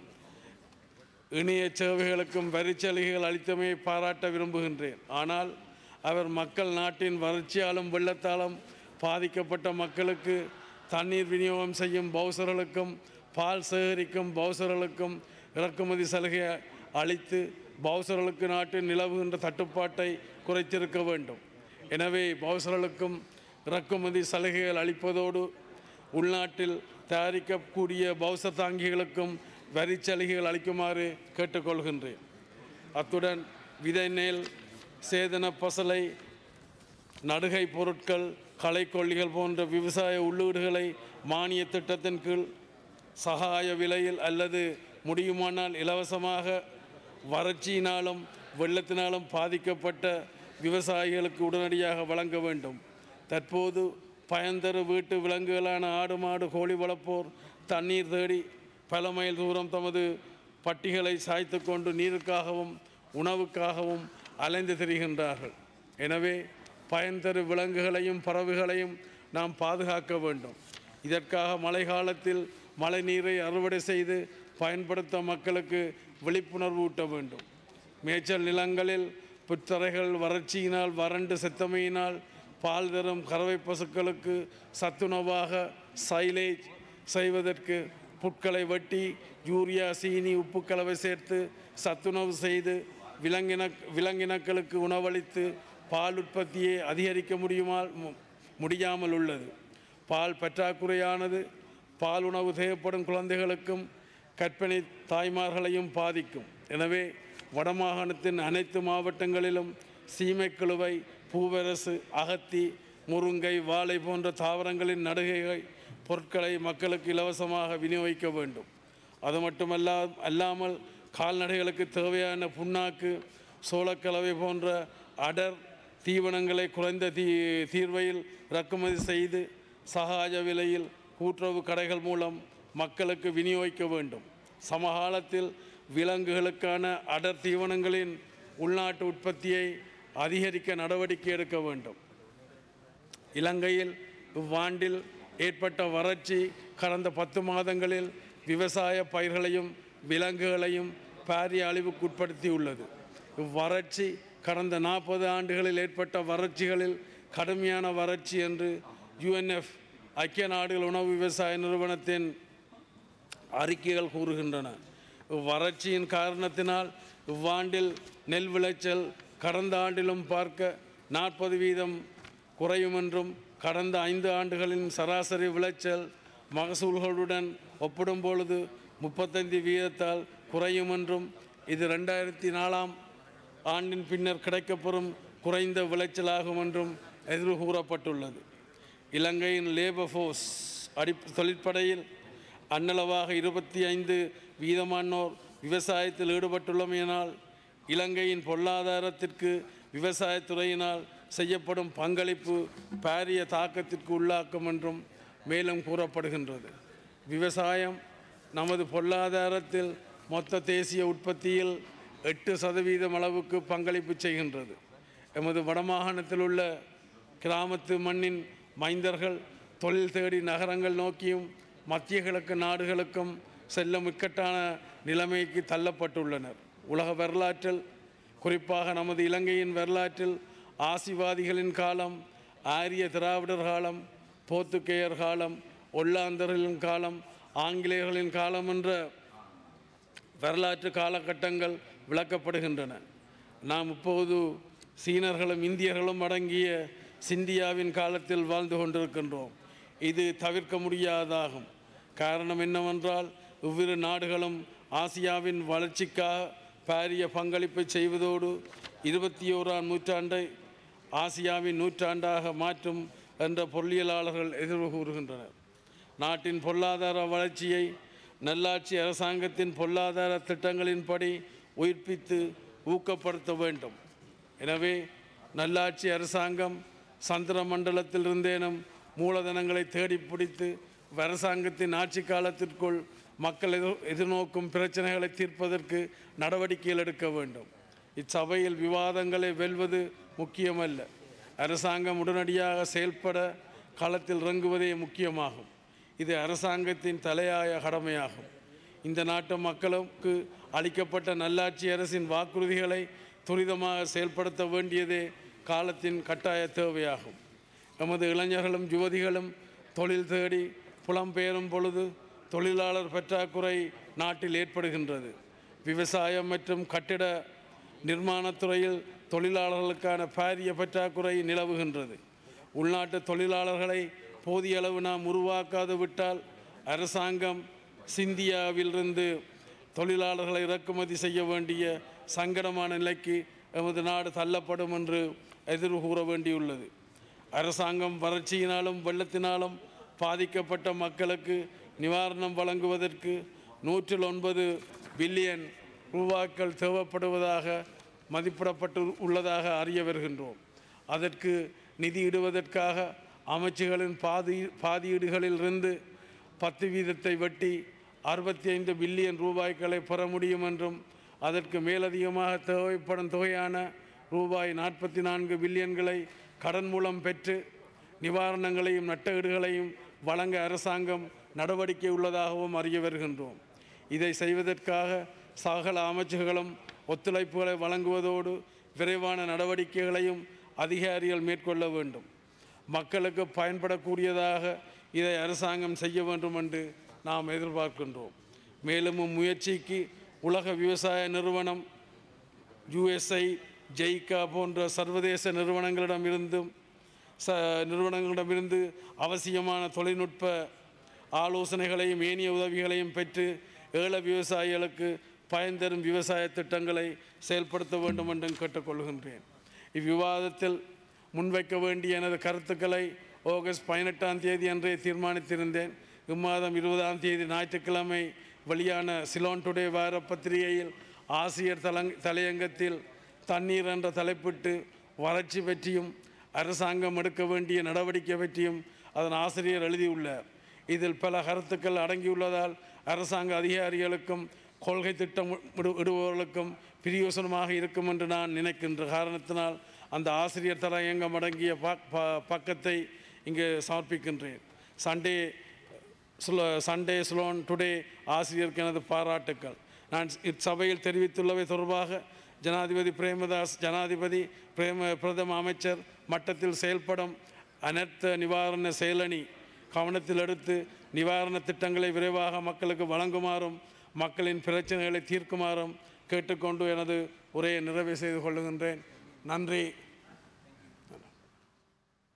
இணைய சேவைகளுக்கும் வரிச்சலுகைகள் அளித்தமையை பாராட்ட விரும்புகின்றேன். ஆனால் அவர் மக்கள் நாட்டின் வறட்சியாலும் வெள்ளத்தாலும் பாதிக்கப்பட்ட மக்களுக்கு தண்ணீர் விநியோகம் செய்யும் பவுசர்களுக்கும் பால் சேகரிக்கும் பவுசர்களுக்கும் இறக்குமதி சலுகை அளித்து பவுசர்களுக்கு நாட்டில் நிலவுகின்ற தட்டுப்பாட்டை குறைத்திருக்க வேண்டும். எனவே பவுசர்களுக்கும் இறக்குமதி சலுகைகள் அளிப்பதோடு உள்நாட்டில் தயாரிக்கக்கூடிய பவுசர் தாங்கிகளுக்கும் வரி சலுகைகள் அளிக்குமாறு கேட்டுக்கொள்கின்றேன். அத்துடன் விதை நெல் சேதன பசலை நடுகை பொருட்கள் களைக்கொல்லிகள் போன்ற விவசாய உள்ளீடுகளை மானிய திட்டத்தின் கீழ் சகாய விலையில் அல்லது முடியுமானால் இலவசமாக வறட்சியினாலும் வெள்ளத்தினாலும் பாதிக்கப்பட்ட விவசாயிகளுக்கு உடனடியாக வழங்க வேண்டும். தற்போது பயன்தரு வீட்டு விலங்குகளான ஆடு மாடு கோழி வளர்ப்போர் தண்ணீர் தேடி பல மைல் தூரம் தமது பட்டிகளை சாய்த்து கொண்டு நீருக்காகவும் உணவுக்காகவும் அலைந்து திரிகின்றார்கள். எனவே பயன்தரு விலங்குகளையும் பறவைகளையும் நாம் பாதுகாக்க வேண்டும். இதற்காக மழை காலத்தில் மழை நீரை அறுவடை செய்து பயன்படுத்த மக்களுக்கு விழிப்புணர்வு ஊட்ட வேண்டும். மேய்ச்சல் நிலங்களில் புத்தரைகள் வறட்சியினால் வறண்டு செத்தமையினால் பால் தரும் கறவை பசுக்களுக்கு சத்துணவாக சைலேஜ் செய்வதற்கு புட்களை வெட்டி யூரியா சீனி உப்பு கலவை சேர்த்து சத்துணவு செய்து விலங்கின விலங்கினங்களுக்கு உணவளித்து பால் உற்பத்தியை அதிகரிக்க முடியுமால் முடியாமல் உள்ளது. பால் பற்றாக்குறையானது பால் உணவு தேவைப்படும் குழந்தைகளுக்கும் கர்ப்பிணி தாய்மார்களையும் பாதிக்கும். எனவே வடமாகாணத்தின் அனைத்து மாவட்டங்களிலும் சீமைக்குழுவை பூவரசு அகத்தி முருங்கை வாழை போன்ற தாவரங்களின் நடுகைகள் பொருட்களை மக்களுக்கு இலவசமாக விநியோகிக்க வேண்டும். அது மட்டுமல்லா அல்லாமல் கால்நடைகளுக்கு தேவையான புண்ணாக்கு சோளக்கலவை போன்ற அடர் தீவனங்களை குறைந்த தீ தீர்வையில் இறக்குமதி செய்து சகாய விலையில் கூட்டுறவு கடைகள் மூலம் மக்களுக்கு விநியோகிக்க வேண்டும். சமகாலத்தில் விலங்குகளுக்கான அடர் தீவனங்களின் உள்நாட்டு உற்பத்தியை அதிகரிக்க நடவடிக்கை எடுக்க வேண்டும். இலங்கையில் இவ்வாண்டில் ஏற்பட்ட வறட்சி கடந்த பத்து மாதங்களில் விவசாய பயிர்களையும் விலங்குகளையும் பாரிய அழிவுக்குட்படுத்தியுள்ளது. இவ்வறட்சி கடந்த நாற்பது ஆண்டுகளில் ஏற்பட்ட வறட்சிகளில் கடுமையான வறட்சி என்று யுஎன்எஃப் ஐக்கிய நாடுகள் உணவு விவசாய நிறுவனத்தின் அறிக்கைகள் கூறுகின்றன. இவ்வறட்சியின் காரணத்தினால் இவ்வாண்டில் நெல் விளைச்சல் கடந்த ஆண்டிலும் பார்க்க நாற்பது வீதம் குறையும் என்றும் கடந்த ஐந்து ஆண்டுகளின் சராசரி விளைச்சல் மகசூல்களுடன் ஒப்பிடும் பொழுது முப்பத்தைந்து வீதத்தால் குறையும் என்றும் இது ரெண்டாயிரத்தி நாலாம் ஆண்டின் பின்னர் கிடைக்கப்பெறும் குறைந்த விளைச்சலாகும் என்றும் எதிர்வு கூறப்பட்டுள்ளது. இலங்கையின் லேபர் ஃபோர்ஸ் அடி தொழிற்படையில் அன்னளவாக இருபத்தி ஐந்து வீதமானோர் விவசாயத்தில் ஈடுபட்டுள்ளமையினால் இலங்கையின் பொருளாதாரத்திற்கு விவசாயத்துறையினால் செய்யப்படும் பங்களிப்பு பாரிய தாக்கத்திற்கு உள்ளாக்கும் என்றும் மேலும் கூறப்படுகின்றது. விவசாயம் நமது பொருளாதாரத்தில் மொத்த தேசிய உற்பத்தியில் எட்டு சதவீதம் அளவுக்கு பங்களிப்பு செய்கின்றது. எமது வடமாகாணத்தில் உள்ள கிராமத்து மண்ணின் மைந்தர்கள் தொழில் தேடி நகரங்கள் நோக்கியும் மத்திய கிழக்கு நாடுகளுக்கும் செல்லும் இக்கட்டான நிலைமைக்கு தள்ளப்பட்டுள்ளனர். உலக வரலாற்றில், குறிப்பாக நமது இலங்கையின் வரலாற்றில் ஆசிவாதிகளின் காலம், ஆரிய திராவிடர் காலம், போர்த்துகேயர் காலம், ஒல்லாந்தர்களின் காலம், ஆங்கிலேயர்களின் காலம் என்ற வரலாற்று காலகட்டங்கள் விளக்கப்படுகின்றன. நாம் இப்போது சீனர்களும் இந்தியர்களும் அடங்கிய சிந்தியாவின் காலத்தில் வாழ்ந்து கொண்டிருக்கின்றோம். இது தவிர்க்க முடியாததாகும். காரணம் என்னவென்றால், இவ்விரு நாடுகளும் ஆசியாவின் வளர்ச்சிக்காக பாரிய பங்களிப்பை செய்வதோடு இருபத்தி ஓராம் நூற்றாண்டை ஆசியாவின் நூற்றாண்டாக மாற்றும் என்ற பொருளியலாளர்கள் எதிர்வு கூறுகின்றனர். நாட்டின் பொருளாதார வளர்ச்சியை நல்லாட்சி அரசாங்கத்தின் பொருளாதார திட்டங்களின்படி உயிர்ப்பித்து ஊக்கப்படுத்த வேண்டும். எனவே நல்லாட்சி அரசாங்கம் சந்திர மண்டலத்திலிருந்தேனும் மூலதனங்களை தேடி பிடித்து அரசாங்கத்தின் ஆட்சி காலத்திற்குள் மக்கள் எதிர் எதிர்நோக்கும் பிரச்சனைகளை தீர்ப்பதற்கு நடவடிக்கைகள் எடுக்க வேண்டும். இச்சபையில் விவாதங்களை வெல்வது முக்கியமல்ல, அரசாங்கம் உடனடியாக செயல்பட களத்தில் இறங்குவதே முக்கியமாகும். இது அரசாங்கத்தின் தலையாய கடமையாகும். இந்த நாட்டு மக்களுக்கு அளிக்கப்பட்ட நல்லாட்சி அரசின் வாக்குறுதிகளை துரிதமாக செயல்படுத்த வேண்டியதே காலத்தின் கட்டாய தேவையாகும். நமது இளைஞர்களும் யுவதிகளும் தொழில் தேடி புலம்பெயரும் பொழுது தொழிலாளர் பற்றாக்குறை நாட்டில் ஏற்படுகின்றது. விவசாயம் மற்றும் கட்டிட நிர்மாணத்துறையில் தொழிலாளர்களுக்கான பாரிய பற்றாக்குறை நிலவுகின்றது. உள்நாட்டு தொழிலாளர்களை போதிய அளவு நாம் உருவாக்காது விட்டால் அரசாங்கம் சிந்தியாவிலிருந்து தொழிலாளர்களை இறக்குமதி செய்ய வேண்டிய சங்கடமான நிலைக்கு எமது நாடு தள்ளப்படும் என்று எதிர்வு கூற வேண்டியுள்ளது. அரசாங்கம் வறட்சியினாலும் வெள்ளத்தினாலும் பாதிக்கப்பட்ட மக்களுக்கு நிவாரணம் வழங்குவதற்கு நூற்றில் ஒன்பது பில்லியன் ரூபாய்கள் தேவைப்படுவதாக மதிப்பிடப்பட்டு உள்ளதாக அறிய வருகின்றோம். அதற்கு நிதியிடுவதற்காக அமைச்சுகளின் பாதி பாதியீடுகளிலிருந்து பத்து வீதத்தை வெட்டி அறுபத்தி ஐந்து பில்லியன் ரூபாய்களை பெற முடியும் என்றும், அதற்கு மேலதிகமாக தேவைப்படும் தொகையான ரூபாய் நாற்பத்தி நான்கு பில்லியன்களை கடன் மூலம் பெற்று நிவாரணங்களையும் நட்டஈடுகளையும் வழங்க அரசாங்கம் நடவடிக்கை உள்ளதாகவும் அறிய வருகின்றோம். இதை செய்வதற்காக சகல அமைச்சுகளும் ஒத்துழைப்புகளை வழங்குவதோடு விரைவான நடவடிக்கைகளையும் அதிகாரிகள் மேற்கொள்ள வேண்டும். மக்களுக்கு பயன்படக்கூடியதாக இதை அரசாங்கம் செய்ய வேண்டும் என்று நாம் எதிர்பார்க்கின்றோம். மேலும் முயற்சிக்கு உலக விவசாய நிறுவனம், யுஎஸ்ஐ, ஜெய்கா போன்ற சர்வதேச நிறுவனங்களிடமிருந்தும் ச நிறுவனங்களிடமிருந்து அவசியமான தொழில்நுட்ப ஆலோசனைகளையும் ஏனைய உதவிகளையும் பெற்று ஏழ விவசாயிகளுக்கு பயன் தரும் விவசாய திட்டங்களை செயல்படுத்த வேண்டும் என்றும் கேட்டுக்கொள்கின்றேன். இவ்விவாதத்தில் முன்வைக்க வேண்டிய எனது கருத்துக்களை ஆகஸ்ட் பதினெட்டாம் தேதி அன்றே தீர்மானித்திருந்தேன். இம்மாதம் இருபதாம் தேதி ஞாயிற்றுக்கிழமை வெளியான சிலோன் டுடே வார பத்திரிகையில் ஆசிரியர் தலங் தலையங்கத்தில் தண்ணீர் என்ற தலைப்பிட்டு வறட்சி பற்றியும் அரசாங்கம் எடுக்க வேண்டிய நடவடிக்கை பற்றியும் அதன் ஆசிரியர் எழுதியுள்ளார். இதில் பல கருத்துக்கள் அடங்கியுள்ளதால் அரசாங்க அதிகாரிகளுக்கும் கொள்கை திட்டம் இடுபவர்களுக்கும் பிரயோசனமாக இருக்கும் என்று நான் நினைக்கின்ற காரணத்தினால் அந்த ஆசிரியர் தலையங்கம் அடங்கிய பக்கத்தை இங்கு சமர்ப்பிக்கின்றேன். சண்டே சண்டே ஸ்லோன் டுடே ஆசிரியருக்கு எனது பாராட்டுக்கள். நான் இச்சபையில் தெரிவித்துள்ளவை தொடர்பாக ஜனாதிபதி பிரேமதாஸ் ஜனாதிபதி பிரேம பிரதம அமைச்சர் மட்டத்தில் செயல்படும் அனர்த்த நிவாரண செயலணி கவனத்தில் எடுத்து நிவாரண திட்டங்களை விரைவாக மக்களுக்கு வழங்குமாறும் மக்களின் பிரச்சனைகளை தீர்க்குமாறும் கேட்டுக்கொண்டு எனது உரையை நிறைவு செய்து கொள்ளுகின்றேன். நன்றி.